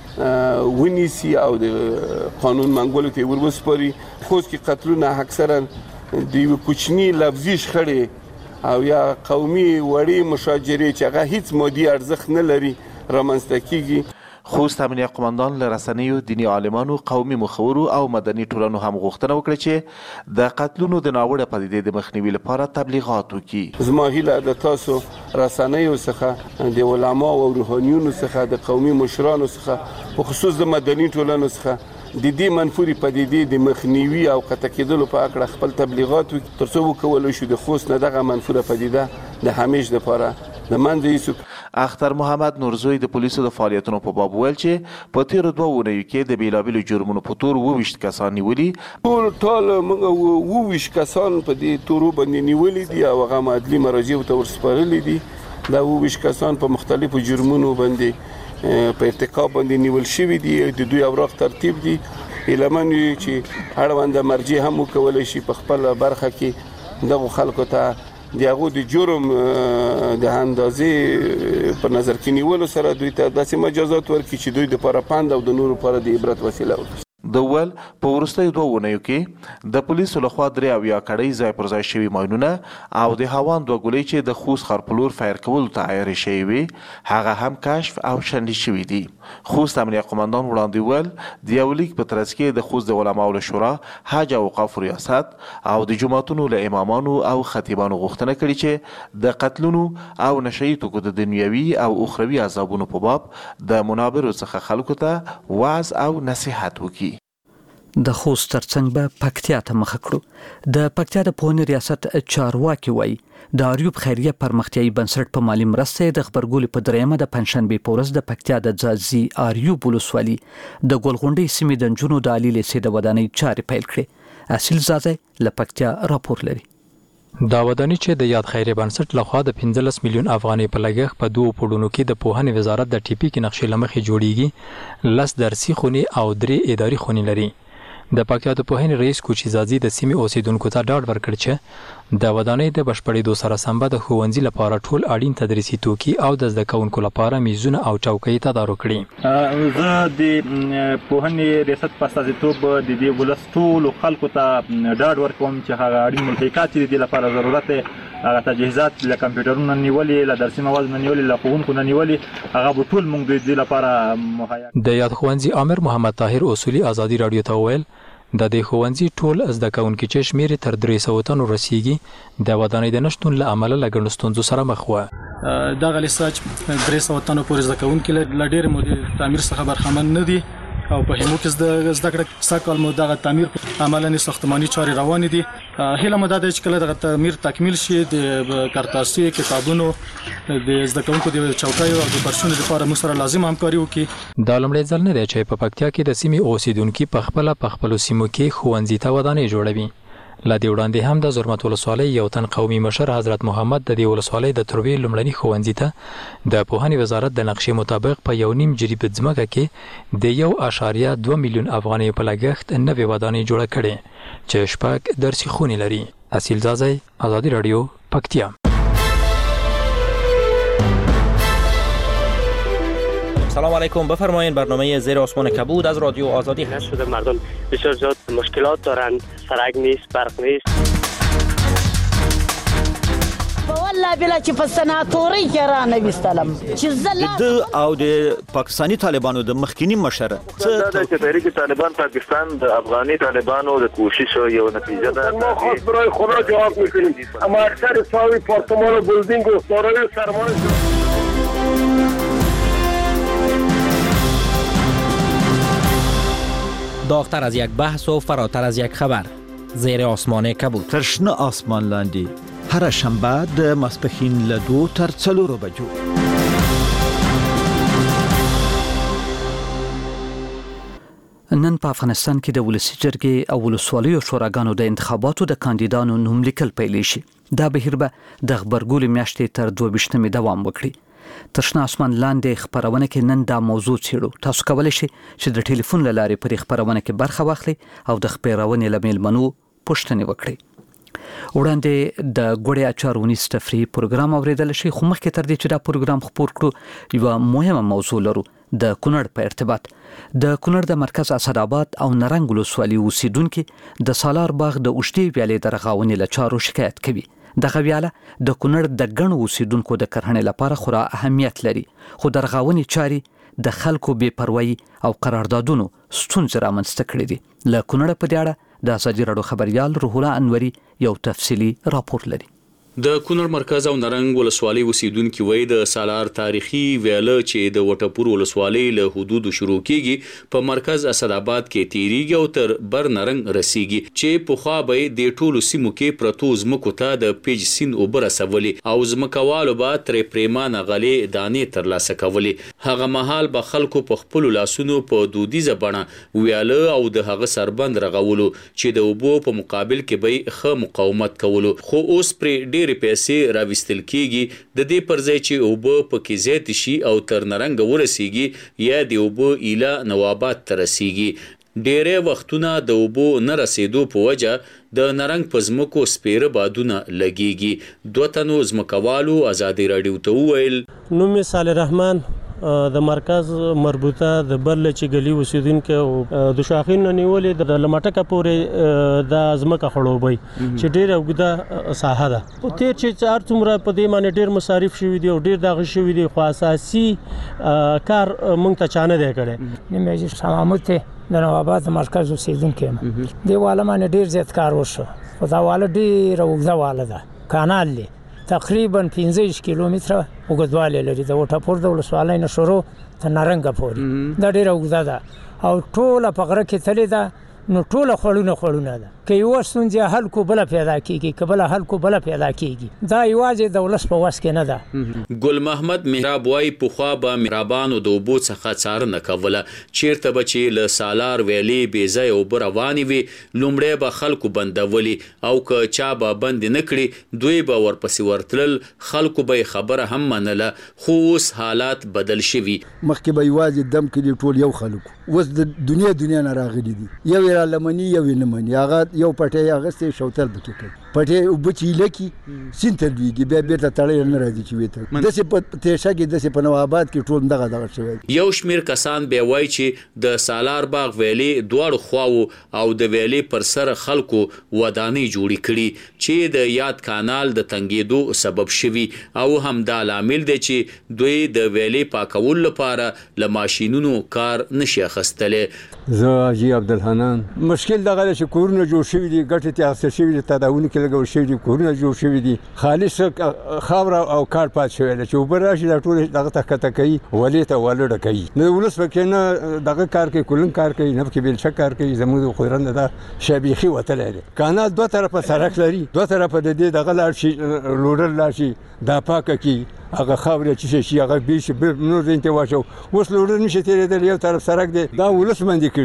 کې ونیسي او د قانون منګولو ته وروسپاري. خوست کې قتلونه اکثرا د یو کوچني لفظي شخړې او یا قومي وړې مشاجرې چې هغه هیڅ مادي ارزښت نه لري رامنځته کیږي. خوست امنیه قومندان له رسنیو، دیني عالمانو، قومي مخورو او مدني ټولنو هم غوښتنه وکړه چې د قتلونو د ناوړه پدیدې د مخنیوي لپاره تبلیغات وکړي. زما هیله د تاسو رسنیو څخه د علما او روحانیونو څخه د قومي مشرانو څخه په خصوص د مدني ټولنو څخه د دې منفوري پدیدې د مخنیوي او قطع کېدلو په اړه خپل تبلیغات وکړي ترڅو وکولای شو د خوست نه دغه منفوره پدیده د همیش لپاره د منځه یوسو. اختر محمد نورزوی د پولیسو د فعالیتونو په باب ویل چې په تیرو 2 اونیو کې د بیلابیلو جرمونو په تور 22 کسان نیولي. ټول موږ 22 کسان په دې تورو باندې نیولي دي او هغه عدلي مراجعو ته ورسپارلي دي. دا 22 کسان په مختلفو جرمونو باندې په ارتکاب باندې نیول شوي دي. د دوی اوراق ترتیب دي. هیلهمن یو چې اړونده مرجع هم وکولای شي په خپل برخه کې دغه خلکو ته د هغو د جرم د اندازې په نظر کې نیولو سره دوی ته داسې مجازات ورکړي چې دوی دپاره پند او د نورو لپاره د عبرت وسیله وکړي. د ول په وروستیو 2 اونیو کې د پولیسو لخوا 3 کړۍ ځای پر ځای شوي ماینونه او د هاوان 2 ګولۍ چې د خوست ښار په لور فایر کولو ته عیارې شوي وي هغه هم کشف او شنډې شوي دي. خوست امنیه قمندان وړاندې ول د یو لیک په ترڅ کې د خوست د علماو له شورا حج او اوقافو ریاست او د جوماتونو له امامانو او خطیبانو غوښتنه کړې چې د قتلونو او نشهیي توکو د دنیوي او اخروي عذابونو په باب د منابرو څخه خلکو ته وعظ او نصیحت وکړي. د خوست ترڅنګ به پکتیا ته مخه کړو. د پکتیا د پوهنې ریاست چارواکي وایي د اریوب خیریه پرمختیایي بنسټ په مالی مرسته د خبرګولې په درېیمه د پنځشنبې په ورځ د پکتیا د ځاځي اریوب ولسوالي د ګلغونډۍ سیمې د نجونو د عالي لیسې د ودانۍ چارې پیل کړې. اصیل زاځی له پکتیا راپور لري. دا ودانۍ چې د یاد خیریه بنسټ لخوا د 15 میلیون افغانۍ په لګښت په 2 پوړونو کې د پوهنې وزارت د ټیپیکي نقشې لمخې جوړیږي. 10 درسي خونې او 3 اداري خونې لري. د پکتیا د پوهنې رئیس کوچی زاځي د سیمې اوسیدونکو ته ډاډ ورکړ چې د ودانۍ د بشپړېدو سره سم به د ښوونځي لپاره ټول اړین تدریسي توکي او د زده کوونکو لپاره میزونه او چوکۍ تدارک کړي. زه د پوهنې ریاست په استازیتوب د دې ولس ټولو خلکو ته ډاډ ورکوم چې هغه اړین ملحقات چې د دې لپاره ضرورت دی هغه تجهیزات له کمپیوټرونو نیولې له درسي موادو نیولې له ښوونکو نیولې هغه به ټول موږ د دې لپاره مهیا. د یاد ښوونځي امر محمد طاهر اصولي ازادي رادیو ته وویل د دې ښوونځي ټول زده کوونکي چې شمیر تر 300 تنو رسیږي د ودانۍ د نشټون له امله له ګڼو ستونزو سره مخ و. دغه لیساج 300 تنو پورې زده کوونکي له ډېر مودې تعمیر څخه برخمن نه دي او په همو کې زده کړه ساکال مو دغه تعمیر عملاً ساختماني چارې روانې دي. هیله مو دا ده چې کله دغه تعمیر تکمیل شي د کارتاسي کتابونو د زده کوونکو د چوکۍ او د پرشونو لپاره موږ سره لازم همکاري وکړي. دا لومړی ځل نه دی چې په پکتیا کې د سیمې اوسیدونکو په خپل سیمو کې ښوونځي ته ودانۍ جوړوي. لا دی وړاندې هم د زرمت ولسوالۍ یو تن قومي مشر حضرت محمد د دې ولسوالۍ د تروې لومړني ښوونځي ته د پوهنې وزارت د نقشې مطابق په 1.5 جریب ځمکه کې د 1.2 میلیون افغانۍ په لګښت نوې ودانۍ جوړه کړې چې 6 درسي خونې لري. اصیل زاځی ازادي رادیو پکتیا. سلام علیکم، بفرمایید. برنامه زیر آسمان کبود از رادیو آزادی هست. شده مردم بسیار زیاد مشکلات دارند، سرک نیست، برق نیست. والله بلا چې په سناتوري کې را نه وستلم چې زلا د او د پاکستانی طالبانو د مخکینی مشر څه د تحریک طالبان پاکستان د افغاني طالبانو د کوشش یو نتیجه ده. ما خاص برای خدا جواب میکنیم اما اکثر ساوی پارتمان و بلدینگ و دارای سرمایه داغتر از یک بحث و فراتر از یک خبر. زیر آسمان کبود. ترشنه آسمان لاندی. هر شنبه د ماسپښین له 2 تر 4 بجو. نن په افغانستان کې د ولسی جرګې او ولسوالیو شوراګانو د انتخاباتو د کاندیدانو نوم لیکل پیل شي. دا بهیر به د خبرګولې میاشتې تر 22 دوام وکړي. ترشنه آسمان لاندې خبرونه کې نن دا موضوع څیړو. تاسو کولی شئ چې د ټلیفون له لارې پر خبرونه کې برخه واخلئ او د خبرونې له میلمنو پوښتنې وکړئ. وړاندې د ګوړې اچارونیز تفریح پروګرام اوریدل شي، خو مخکې تر دې چې دا پروګرام خپور کړو یو مهمه موضوع لرو د کونړ په ارتباط. د کونړ د مرکز اسداباد او نرنګ ولسوالۍ اوسیدونکو د سالار باغ د اوښتې ویالې د رغاونې له چارو شکایت کوي. دغه ویاله د کونړ د ګڼو اوسیدونکو د کرهڼې لپاره خورا اهمیت لري، خو د رغاونې چارې د خلکو بې پروایي او قراردادونو ستونزې رامنځته کړې دي. له کونړ په دې اړه د ازادي راډیو خبریال روح الله انوري یو تفصیلي راپور لري. د کونړ مرکز او نرنګ ولسوالۍ اوسیدونکو وایي د سالار تاریخي ویاله چې د وټپور ولسوالۍ له حدودو شروع کیږي په مرکز اسداباد کې تیریږي او تر بر نرنګ رسیږي چې په خوا به د ټولو سیمو کې پرتو زمکو ته د پیج سین اوبه رسولي او زمکوالو به ترې پریمانه غلې دانې ترلاسه کولي. هغه مهال به خلکو په خپلو لاسونو په دودیزه بڼه ویاله او د هغه سربند رغولو چې د اوبو په مقابل کې به ښه مقاومت کولو، خو اوس پرې ډېرې پیسې راوستل کیږي د دې پر ځای چې اوبه پکې زیات شي او تر نرنګ ورسیږي یا د اوبو ایله نوابات ته رسیږي. ډېری وختونه د اوبو نه رسیدو په وجه د نرنګ په ځمکو سپیره بادونه لګیږي. 2 تنو ځمکوالو ازادي راډیو ته وویل نوم یې صالح رحمان د مرکز مربوطه د بل چې ګلی اوسیدونکو د شاخین نیولې د لمټکه پورې د ازمکه خړوبي چې ډیره وګدا ساحه ده په تیر چې چار څومره په دې باندې ډیر مصارف شوی دی او ډیر دغه شوی دی خو اساسي کار مونږ ته چانه دی کړي نیمه سلامت د نواباد مرکز اوسیدونکو دی والا باندې ډیر زیات کار وشو خو دا والا ډیر وګدا والا ده کانال دی تقریبا 15 کیلومتره وګدواله لري د وټاپور د ولسوالۍ نه شروع تر نارنګ پورې دا ډیره وګدا ده او ټوله په غره کې تللی ده نو ټوله خړونه ده که یو ستونزه حل کو بل پیدا کیږي کبل حل کو بل پیدا کیږي دا یوازې د ولس په واس کې نه ده ګل محمد محراب وای په خوا به مهربانو د اوبو څخه څارنه کوله چیرته به چې له سالار ویلي بیځای او برواني وي لومړی به خلکو بندولي او که چا به بند نه کړي دوی به ورپسې ورتلل خلکو به خبره هم منله خو اوس حالات بدل شوي مخکې به یوازې دم کړي ټول یو خلکو اوس د دنیا نه راغلي دي یو یې لمني یو یې نه مني هغه یو پټه هغه شوتل بکی کوي پټه وبچی لکی سینتر دیږي بیا بیرته تړل نه راځي چې وته د څه په تیشه کې د څه په نواباد کې ټول دغه شوی یو شمیر کسان به وای چې د سالار باغ ویلي دوړ خواو او د ویلي پر سر خلکو ودانۍ جوړی کړي چې د یاد کانال د تنګېدو سبب شوي او هم دا لامل دی چې دوی د ویلي پاکول لپاره له ماشينونو کار نشي اخیستلې زه حاجی عبدالحنان مشکل دغه چې کورونه جوړ شوي دي ګټه ته اخیستل شوي دي تداونه کې لګول شوي دي کورونه جوړ شوي دي خالص خاور او کار پات شوی دی چې وبر راشي دا ټول دغه تکته کوي ولې ته ولډه کوي نو ولس پکې نه دغه کار کوي کولن کار کوي نه پکې بل څه کار کوي زموږ خورند دا شبيخي وته لري کانال دوه طرفه سړک لري دوه طرفه د دې دغه لار شي لوډر لار شي دا پاکه کی هغه خاور چې شي هغه بیش نور انت واچو اوس لوډر نشي تیرېدل یو طرف سړک دی دا ولس باندې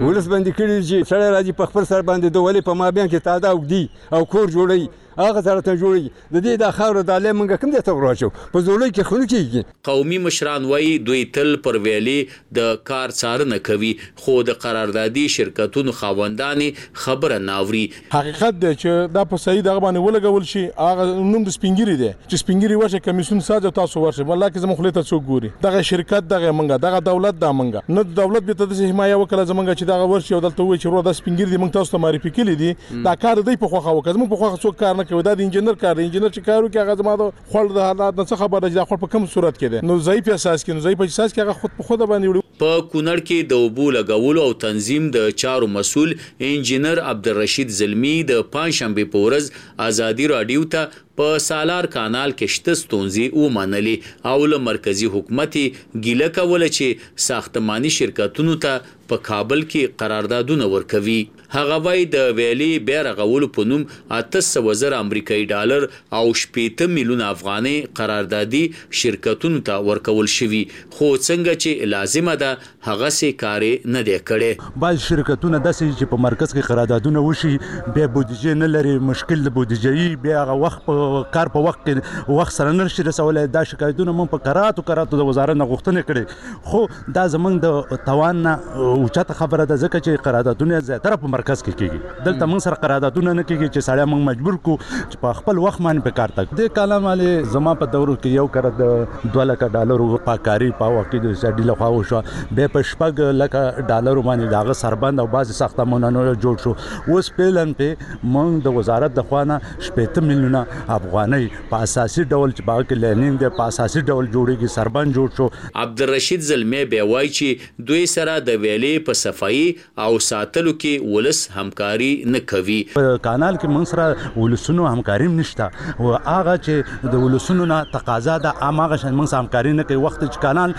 کړی چې سړی راځي په خپل سر باندې د ولې په مابین کې تاده وګدي او کور جوړي هغه سره ته جوړي د دې د خاور د علي منګه کوم د ته ورچو په زولۍ کې خلک کېږي قومي مشران وایي دوی تل پر ویلي د کار څارنه کوي خو د قراردادي شرکتونو خاوندانې خبره ناوري حقیقت دی چې دا په صحیح دغه باندې ولګول شي هغه نوم د سپینګری دی چې سپینګری ورشه کمیسیون ساده تاسو ورشه والله کې زموږ خلته څوک ګوري دغه شرکت دغه منګه دغه دولت دا منګه نه دولت به ته د حمایه وکړه زمونږ چې دغه ورشي او دلته وي چې ورو د سپینګری دی موږ تاسو ته معرفي کړی دي دا کار دی په خوخه وکړه موږ په خوخه څوک کار نه کوي دا د انجنیر کار دی انجنیر چې کارو کې هغه زما د خپل د حالات څخه خبره ده خپل په کوم صورت کې ده نو ضعیف اساس کې هغه خود په خود باندې په کونړ کې د اوبو لګولو او تنظیم د چارو مسول انجنیر عبدالرشید زلمی د پنځشنبه په ورځ ازادي رادیو ته په سالار کانال کې شته ستونزې ومنلې او له مرکزی حکومت ګیله کوله چې ساختماني شرکتونو ته په کابل کې قراردادونه ورکوي هغه وای د ویلي بیرغول په نوم 800,000 امریکایي ډالر او 80 میلیون افغاني قراردادي شرکتونو ته ورکول شوی خو څنګه چې لازمه ده هغه سي کار نه دی کړي بعض شرکتونه داسې چې په مرکز کې قراردادونه وشي به بودیجه نه لري مشکل د بودیجې به هغه وخت کار په وخت کې وخت سره نشي رسولای دا شکایتونه مون په قراتو د وزارت نه غوښتنه کړي خو دا زمونږ د توان نه اوچته خبره ده ځکه چې قراردادونه زیاتره په مرکز کې کیږي دلته مون سره قراردادونه نه کیږي چې سړی مون مجبور کو چې په خپل وخت باندې په کار تک د کلام علي زما په دورو کې یو کړه د 2 لک ډالر پاکاری په وخت کې د سړي له خوا شو به په 6 لک ډالر باندې داغه سربند او بعض ساختمانونه جوړ شو اوس پلان په مون د وزارت د خوانه 80 میلیونه افغاني په اساسي ډول چې باغ کې لینینګ د په اساسي ډول جوړیږي سربند جوړ شو عبدالرشید زلمی به وای چې دوی سره د ویلې په صفائی او ساتلو کې ولس همکاري نه کوي په کانال کې موږ سره ولسونو همکاري نشته او هغه چې د ولسونو نه تقاضا ده هغه شان موږ همکاري نه کوي وخت چې کانال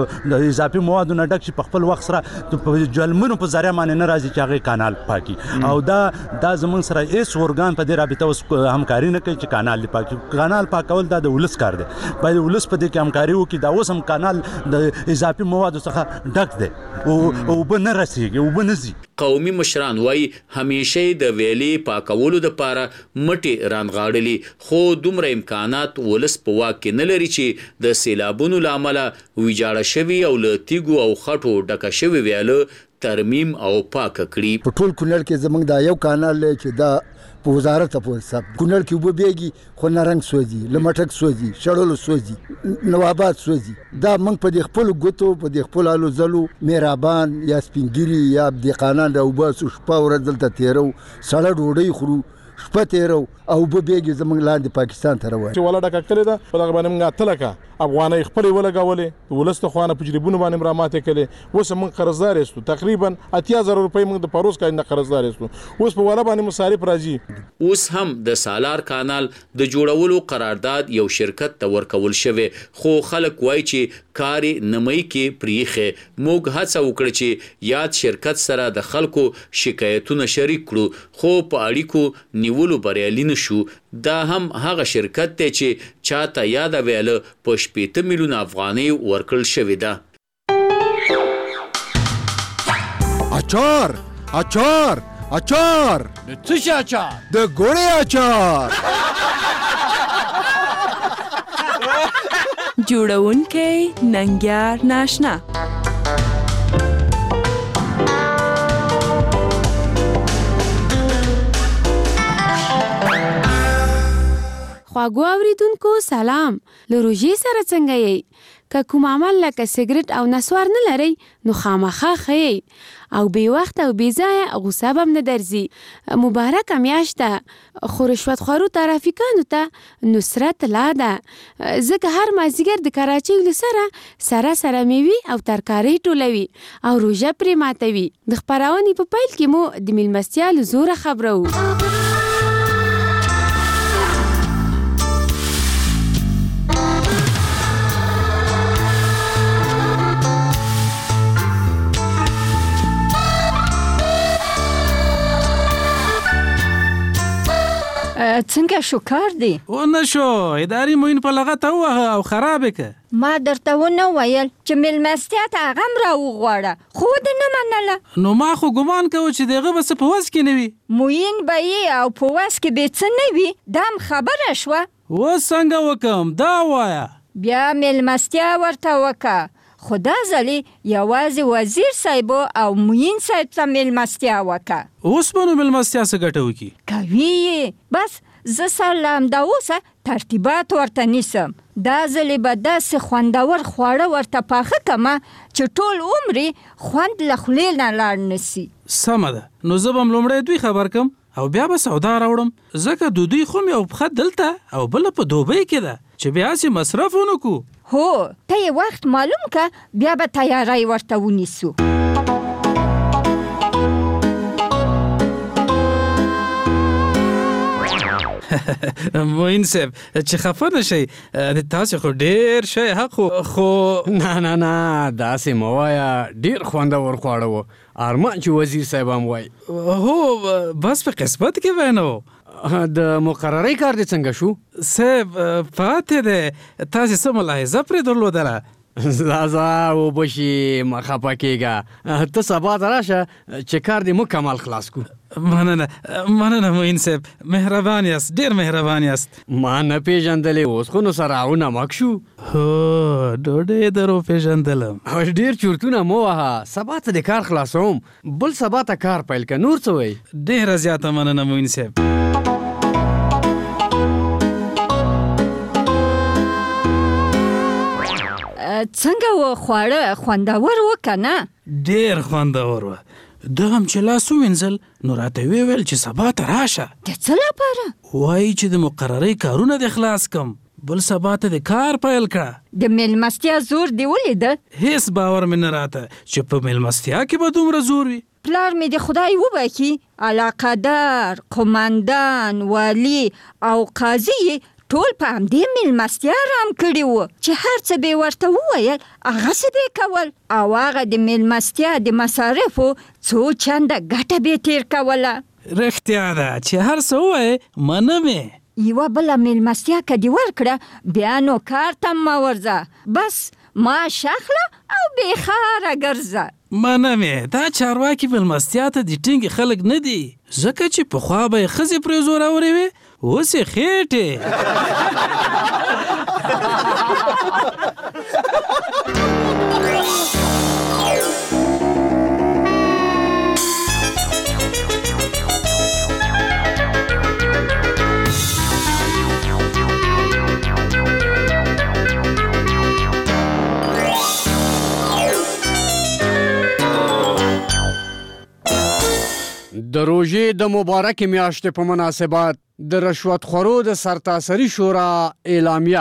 د اضافي موادو نه ډک شي په خپل وخت سره په جلمنو په ذریعہ باندې نه راځي چې هغه کانال پاکي او دا زموږ سره هیڅ اورګان په دې رابطه همکاري نه کوي چې کانال پاکي کانال پاکول د ولس کار دی باید ولس په دې کې همکاري وکړي دا اوس هم کانال د اضافي موادو څخه ډک دی او بنه رسیږي او بنزي قومي مشران وای همیشه د ویلي پاکولو د پاره مټي رانغاړلي خو دومره امکانات ولس په واک کې نه لري چې د سیلابونو لامل ویجاړه شوی او له تیګو او خټو ډکه شوی ویاله ترمیم او پاک کړي. په ټول کونړ کې زمونږ دا یو کانال دی چې دا په وزارت په حساب کونړ کې اوبه بیږي خو نارنګ سوځي، لمټک سوځي، شړلو سوځي، نواباد سوځي. دا موږ په دې خپلو ګوتو په دې خپلو هلو ځلو مهربان یا سپینګیري یا دهقانان راوباسو، شپه ورځ دلته تېرو، سړه ډوډۍ خورو، شپه تېرو او اوبه بیږي زموږ لاندې پاکستان ته روان. چې ولا ډکه کړې ده په دغه باندې موږ 8 لکه افغانۍ خپلې ولګولې، ولس ته خوانه په جریبونو باندې مراماتې کړې. اوس موږ قرضدار یستو، تقریبا 80,000 روپۍ موږ د پروس کاینده قرضدار یستو. اوس په ولا باندې مصارف راځي. اوس هم د سالار کانال د جوړولو قرارداد یو شرکت ته ورکول شوی، خو خلک وایي چې کار نمای کې پریخه. موږ هڅه وکړه چې یاد شرکت سره د خلکو شکایتونه شریک کړو، خو په اړیکو نیولو بریالي نشو. دا هم هغه شرکت دی چې چاته یاد ویل په 8 میلیون افغانۍ ورکړل شوې ده. اچار اچار اچار د څه شي اچار؟ د ګوړې اچار. جوړونکی ننګیار ناشنا. خواږو اوریدونکو سلام. له روژې سره څنګه یې؟ که کوم عمل لکه سګرټ او نسوار نه لرئ نو خامخا ښه او بې وخت او بې ځایه غوسه به نه درځي. مبارکه میاشت ده، خو رشوتخوارو ترافیکانو ته نصرت لا ده. ځکه هر مازدیګر د کراچۍ له سره میوې او ترکارۍ ټولوي او روژه پرې ماتوي. د خپرونې په پیل کې مو د میلمستیا له زوره خبرو. څنګه شو کار دی؟ ونه شو، اداري معین په لغته ووهه او خرابې که. ما درته ونه ویل چې میلمستیا ته هغه هم راوغواړه، خو دې نه منله. نو ما خو ګمان کوه چې د هغه به څه په وس کې نه وي. معین به یې او په وس کې به څه نه وي، دا هم خبره شوه. اوس څنګه وکم دا وایه. بیا میلمستیا ورته وکړه، خو دا ځلې یوازې وزیر صاحب او معین صاحب ته میلمستیا وکړه. اوس به نو میلمستیا څه ګټه وکړي؟ کوي یې بس زه سر له همداوسه ترتیبات ورته نیسم. دا ځلې به داسې خوندور خواړه ورته پاخه کمه چې ټول عمر خوند له خولې نه لاړ نسي. سمه ده، نو زه به لومړی دوی خبر کم او بیا به سودا راوړم، ځکه دوی خو مې یو پښه دلته او بله په دوبۍ کې ده چې بیا هسې مصرف ونکو. هو ته یې وخت معلوم که بیا به تیاری ورته ونیسو. معین صاحب چې خفه نشئ، تاسې خو ډېر شی حق خو نه داسې مه وایه، ډېر خوندور خواړه و. ارمان چې وزیر صاحب هم وایي. هو بس په قسمت کې وینه و. د مقررۍ کار دې څنګه شو؟ صاحب پاتې دی، تاسې څه ملاحظه پرې درلودله؟ زازا وبشي مه خفه کېږه، ته سبا ته راشه چې کار دې مکمل خلاص کړو. مننه معین صاحب، مهربان یاست، ډېر مهربان یاست. ما نه پیژندلې، اوس خو نو سره نمک شو. هو ډوډۍ درو پیژندلم. ډېر چورتونه مه وهه، سبا ته د کار خلاصوم، بل سبا ته کار پیل که. نور څه وایي؟ ډېره زیاته مننه معین صاحب. څنګه و خواړه؟ خوندور و که نه؟ ډېر خوندور و. ده هم چې لاس ووینځل نو راته ویل چې سبا ته راشه. د څه لپاره؟ وایي چې د مقررۍ کارونه دې خلاص کم، بل سبا ته د کار پیل کړه. د میلمستیا زور دې ولیده؟ هیڅ باور مې نه راته چې په میلمستیا کې به دومره زور وي. پلار مې د خدای وبخي علاقه‌دار، قماندان، والی او قاضي ټول په همدې میلمستیا رام کړي وو چې هر څه به ورته وویل هغسې به کول، او هغه د میلمستیا د مصارفو څو چنده ګټه به تیر کوله. رښتیا ده چې هر څه ووایې منم یې. یوه بله میلمستیا که دې ورکړه بیا نو کار ته مه ورځه، بس معاش اخله او بېخاره ګرځه. منم یې، دا چارواکي میلمستیا ته د ټینګې خلک نه دي، ځکه چې پخوا به یې ښځې پرې زورورې وې، اوس یې خېټې. د روژې د مبارکې میاشتې په مناسبت د رشوتخورو د سرتاسري شورا اعلامیه.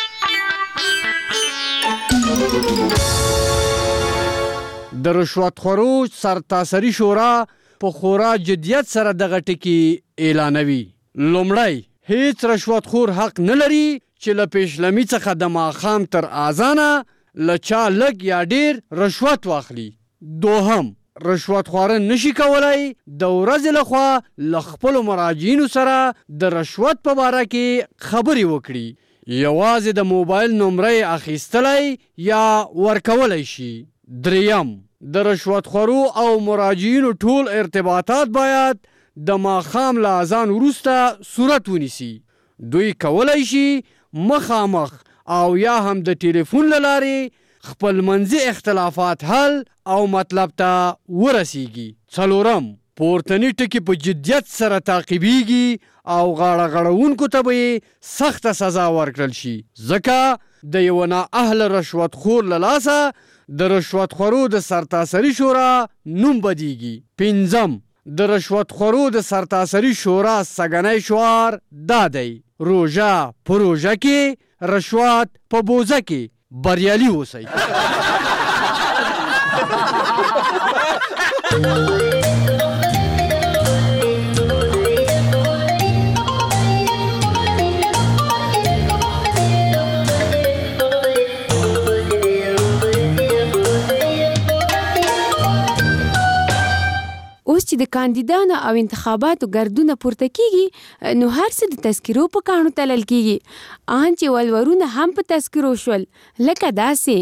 د رشوتخورو سرتاسري شورا په خورا جدیت سره دغه ټکي اعلانوي. لومړی، هیڅ رشوتخور حق نه لري چې له پیشلمي څخه د ماښام تر اذانه له چا لږ یا ډیر رشوت واخلي. دوهم، رشوتخواره نشي کولای د ورځې لخوا له خپلو مراجعینو سره د رشوت په باره کې خبرې وکړي. یوازې د موبایل نمرې اخیستلی یا ورکولی شي. دریم، د رشوتخورو او مراجعینو ټول ارتباطات باید د ماښام له اذان وروسته صورت ونیسي. دوی کولی شي مخامخ او یا هم د ټلیفون له لارې خپل منځي اختلافات حل او مطلب ته ورسیږي. څلورم، پورتني ټکي په جدیت سره تعقیبیږي او غاړه غړونکو ته به سخته سزا ورکړل شي، ځکه د یو نااهله رشوتخور له لاسه د رشوتخورو د سرتاسري شورا نوم بدیږي. پنځم، د رشوتخورو د سرتاسري شورا سګنی شعار دا دی: روژه په روژه کې، رشوت په بوزه کې. بریالي اوسئ. اوس چې د کاندیدانو او انتخاباتو ګردونه پورته کیږي، نو هر څه د تذکرو په کاڼو تلل کیږي. ان چې ولورونه هم په تذکرو شول، لکه داسې: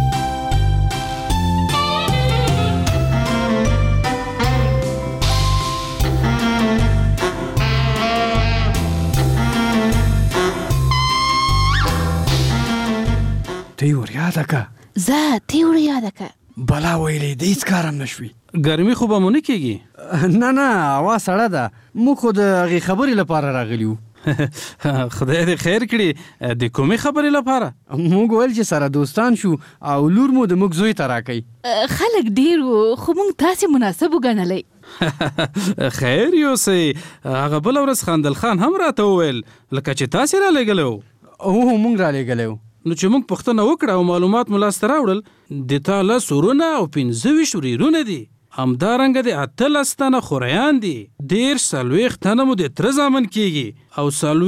تی ور یاده که زه تی ور یاده که بلا ویلې د هیڅ کار هم نشوي. ګرمي خو به مو نه کېږي؟ نه هوا سړه ده. موږ خو د هغې خبرې لپاره راغلي وو. خدای دې خیر کړي. د کومې خبرې لپاره؟ موږ ویل چې سره دوستان شو او لور مو د موږ زوی ته راکوي. خلک ډېر وو خو موږ تاسې مناسب وګڼلی. خیر یوسئ. هغه بله ورځ خندل خان هم راته وویل لکه چې تاسې رالیږلی وو. هو موږ رالیږلی وو. نو چې موږ پوښتنه وکړه او معلومات مو لاسته راوړل، د تا 10 ورونه او 15 ورېرونه دي. همدارنګه د 18 تنه خوریان دي. 40 تنه مو د تره زامن کېږي او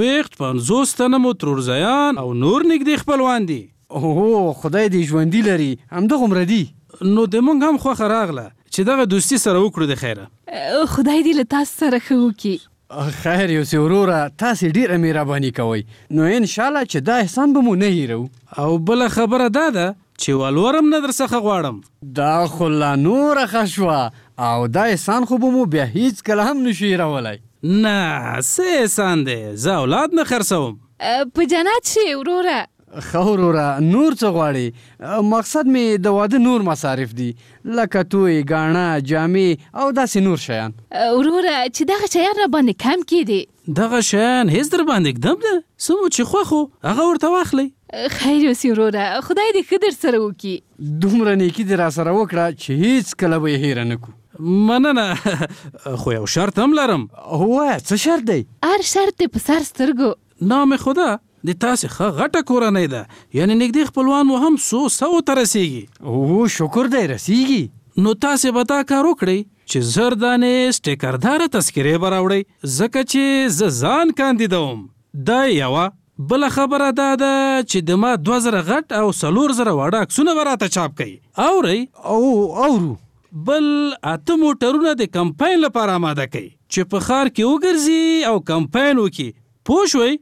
50 تنه مو ترورزیان او نور نږدې خپلوان دي. اوه خدای دې ژوندي لري. همدغومره دي. نو د موږ هم خوښه راغله چې دغه دوستي سره وکړو. د خیره خدای دې له تاسو سره ښه وکړي. خیر یوسې وروره، تاسې ډېره مهرباني کوئ. نو انشاءالله چې دا احسان به مو نه هیرو. او بله خبره دا ده چې ولورم نه در څخه غواړم. دا خو لا نوره ښه شوه او دا احسان خو به مو بیا هیڅ کله هم نشو هیرولی. نه څه احسان دی، زه اولاد نه خرڅوم. په جنت شي وروره. ښه وروره، نور څه غواړې؟ مقصد مې د واده نور مصارف دي، لکه توی، ګاڼه، جامې او داسې نور شیان. وروره چې دغه شیان را باندې کم کېدي. دغه شیان هیڅ در باندې ږدم ده. څه مو چې خوښ و هغه ورته واخلئ. خیر یوسې وروره، خدای دې ښه در سره وکړي. دومره نیکي دې را سره وکړه چې هیڅ کله به یې هیره نه کړو. مننه. خو یو شرط هم لرم. ووایه څه شرط دی؟ هر شرط دې په سر سترګو. نام خدا د تاسې ښه غټه کورنۍ ده، یعنې نږدې خپلوان مو هم 100 ته رسیږي. اوه شکر دی رسیږي. نو تاسې به دا کار وکړئ چې زر دانې سټیکرداره تذکرې به راوړئ، ځکه چې زه ځان کاندیدوم. دا یوه. بله خبره دا ده چې د ما 2000 غټ او 4000 واړه عکسونه به راته چاپ کوي. اورئ؟ اورو. بل 8 موټرونه د کمپاین لپاره آماده کوي چې په ښار کې وګرځي او کمپاین وکړي. پوه شوئ؟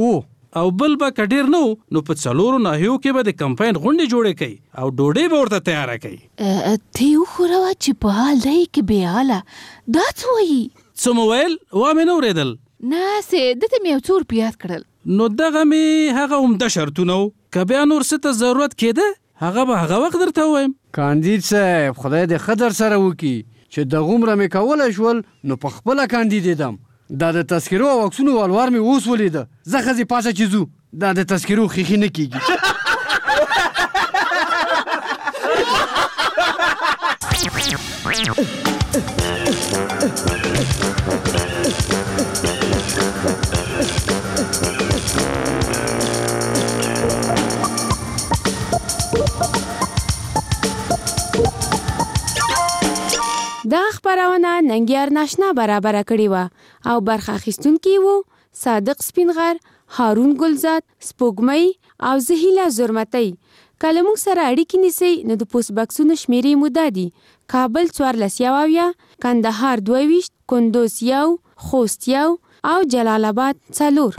او بل به که ډېر نه نو په 4 ناحیو کې به د کمپاین غونډې جوړې کوي او ډوډۍ به ورته تیاره کوي. ته وښوروه چې په حال دی کې بې حاله. دا څه وایي؟ څه مو ویل؟ وا مې نه اورېدل. نه سې دته مې یو څو روپۍ یاد کړل. نو دغه مې هغه عمده شرطونه وو. که بیا نور څه ته ضرورت کېده هغه به هغه وخت درته ووایم. کاندید صاحب خدای دې ښه در سره وکړي چې دغومره مې کولی شول نو په خپله کاندیدېدم. دا د تذکرو او عکسونو ولور مې اوس ولیده. زه ښځې پاسه چې ځو، دا د تذکرو خیخي نه کېږي. دا خبرونه ننګیار ناشنا برابر کړی و او برخه اخیستونکي وو صادق سپینغر، هارون ګلزاد، سپوږمۍ او زهیله زرمتۍ. کله موږ سره اړیکې نیسئ نو د پوسټ بکسونو شمیرې مو دا دي: کابل 14 کندهار 22 کندوز 1 خوست 1 او جلال آباد 4.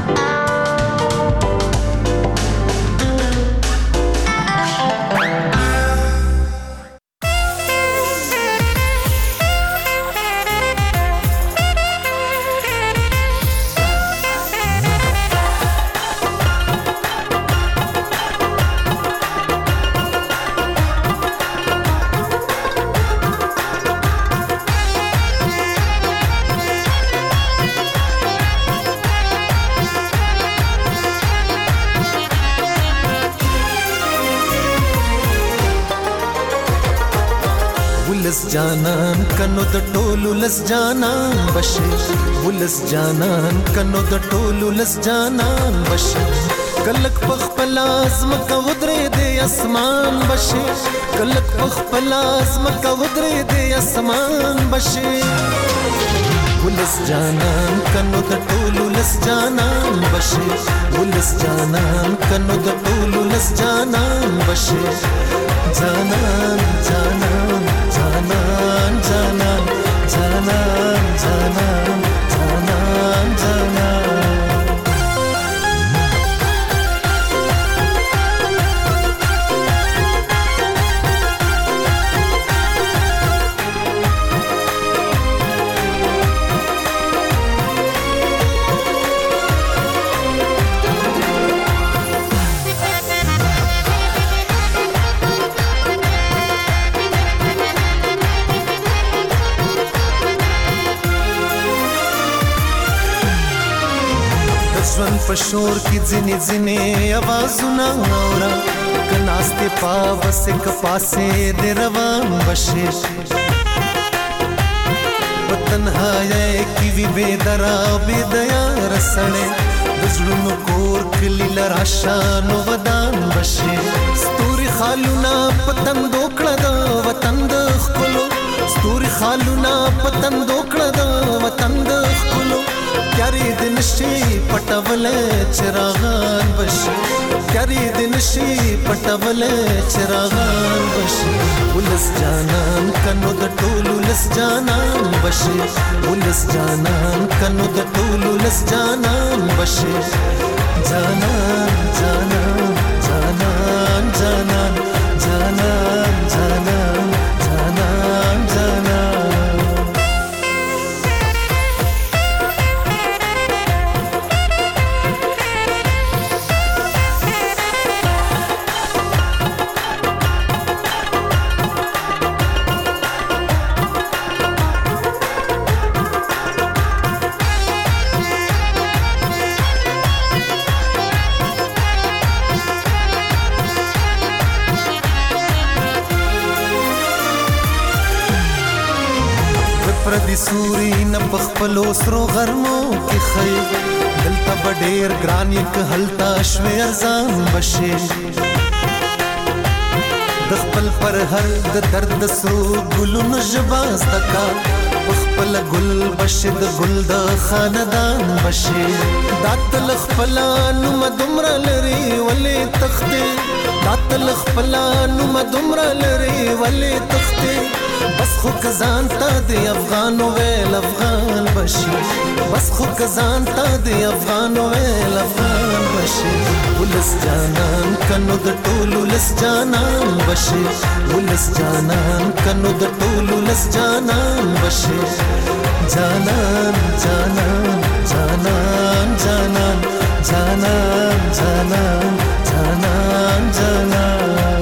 ولس جانان کنو د ټولو لس جانان بشي، ولس جانان کنو د ټولو لس جانان بشي. کلک پخپل ازمکه ودرې د اسمان بشي، کلک پخپل ازمکه ودرې د اسمان بشي. ولس جانان کنو د ټولو لس جانان بشي، ولس جانان کنو د ټولو لس جانان بشي. جانان جانان جانان جانان جانان جانان جانان جانان. ژوند په شور کې ځینې ځینې آوازونه اورم، که ناستې پاوسې که پاسې دې روان بشې. په تنهایۍ کې وي بې دره بې دیاره سړی، د زړونو کور کلي له راشه نو ودان بشې. ستوري خالونه په تندو کړه د وطن د ښکلو، ستوري خالونه په تندو کړه د وطن د ښکلو. کاری د نشي پټولې چراغان بشي، کاری د نشي پټولې چراغان بشي. ولس جانان کنو د ټولو لس جانان بشي، ولس جانان کنو د ټولو لس جانان بشي. جانان جانان جانان جانان جانان جانان جانان جانان. پردي سوري نه پخپلو سرو غرمو کې خي، دلته به ډېر ګران یې که هلته شوې ارزان بشي. د خپل پر هر د درد سرو ګلونو ژبه زده کا، پخپله ګل بشي د ګل د خاندان بشي. دا تل خپله نومه دومره لري ولې تختې، دا تل خپله نومه دومره لري ولې تختې. بس خو کزان تا دی افغان ویل افغان بشي، بس خو کزان تا دی افغان ویل افغان بشي. ولس جانان کنو د ټولو لس جانان بشي، ولس جانان کنو د ټولو لس جانان بشي. جانان جانان جانان جانان جانان جانان جانان جانان.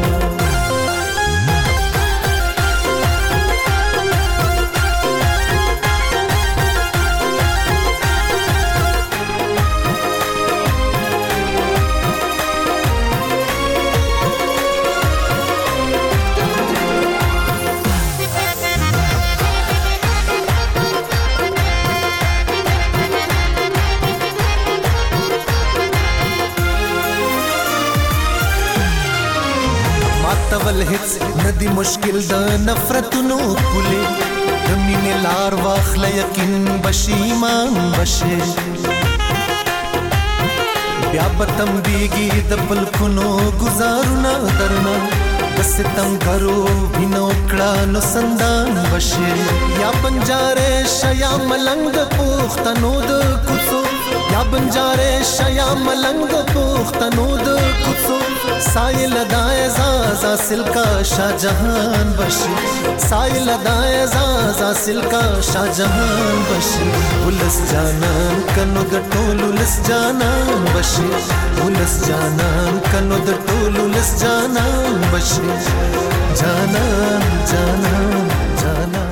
بل هیڅ ندی مشکل د نفرتونو پولې د مینې لار واخله یقین بشي ایمان بشي بیا به تمبیږي د پلکونو ګزارونه درنه د ستمګرو وینو کړه نو سندان بشي یا بنجارې شیا ملنګ د پښتنو د کوڅو یا بنجارې شیا ملنګ د پښتنو د کوڅو سایل دای زازا سلکا شاهجهان بشي سایل دای زازا سلکا شاهجهان بشي ولس جانان کنو د ټولو لس جانان بشي ولس جانان کنو د ټولو لس جانان بشي جانان جانان جانان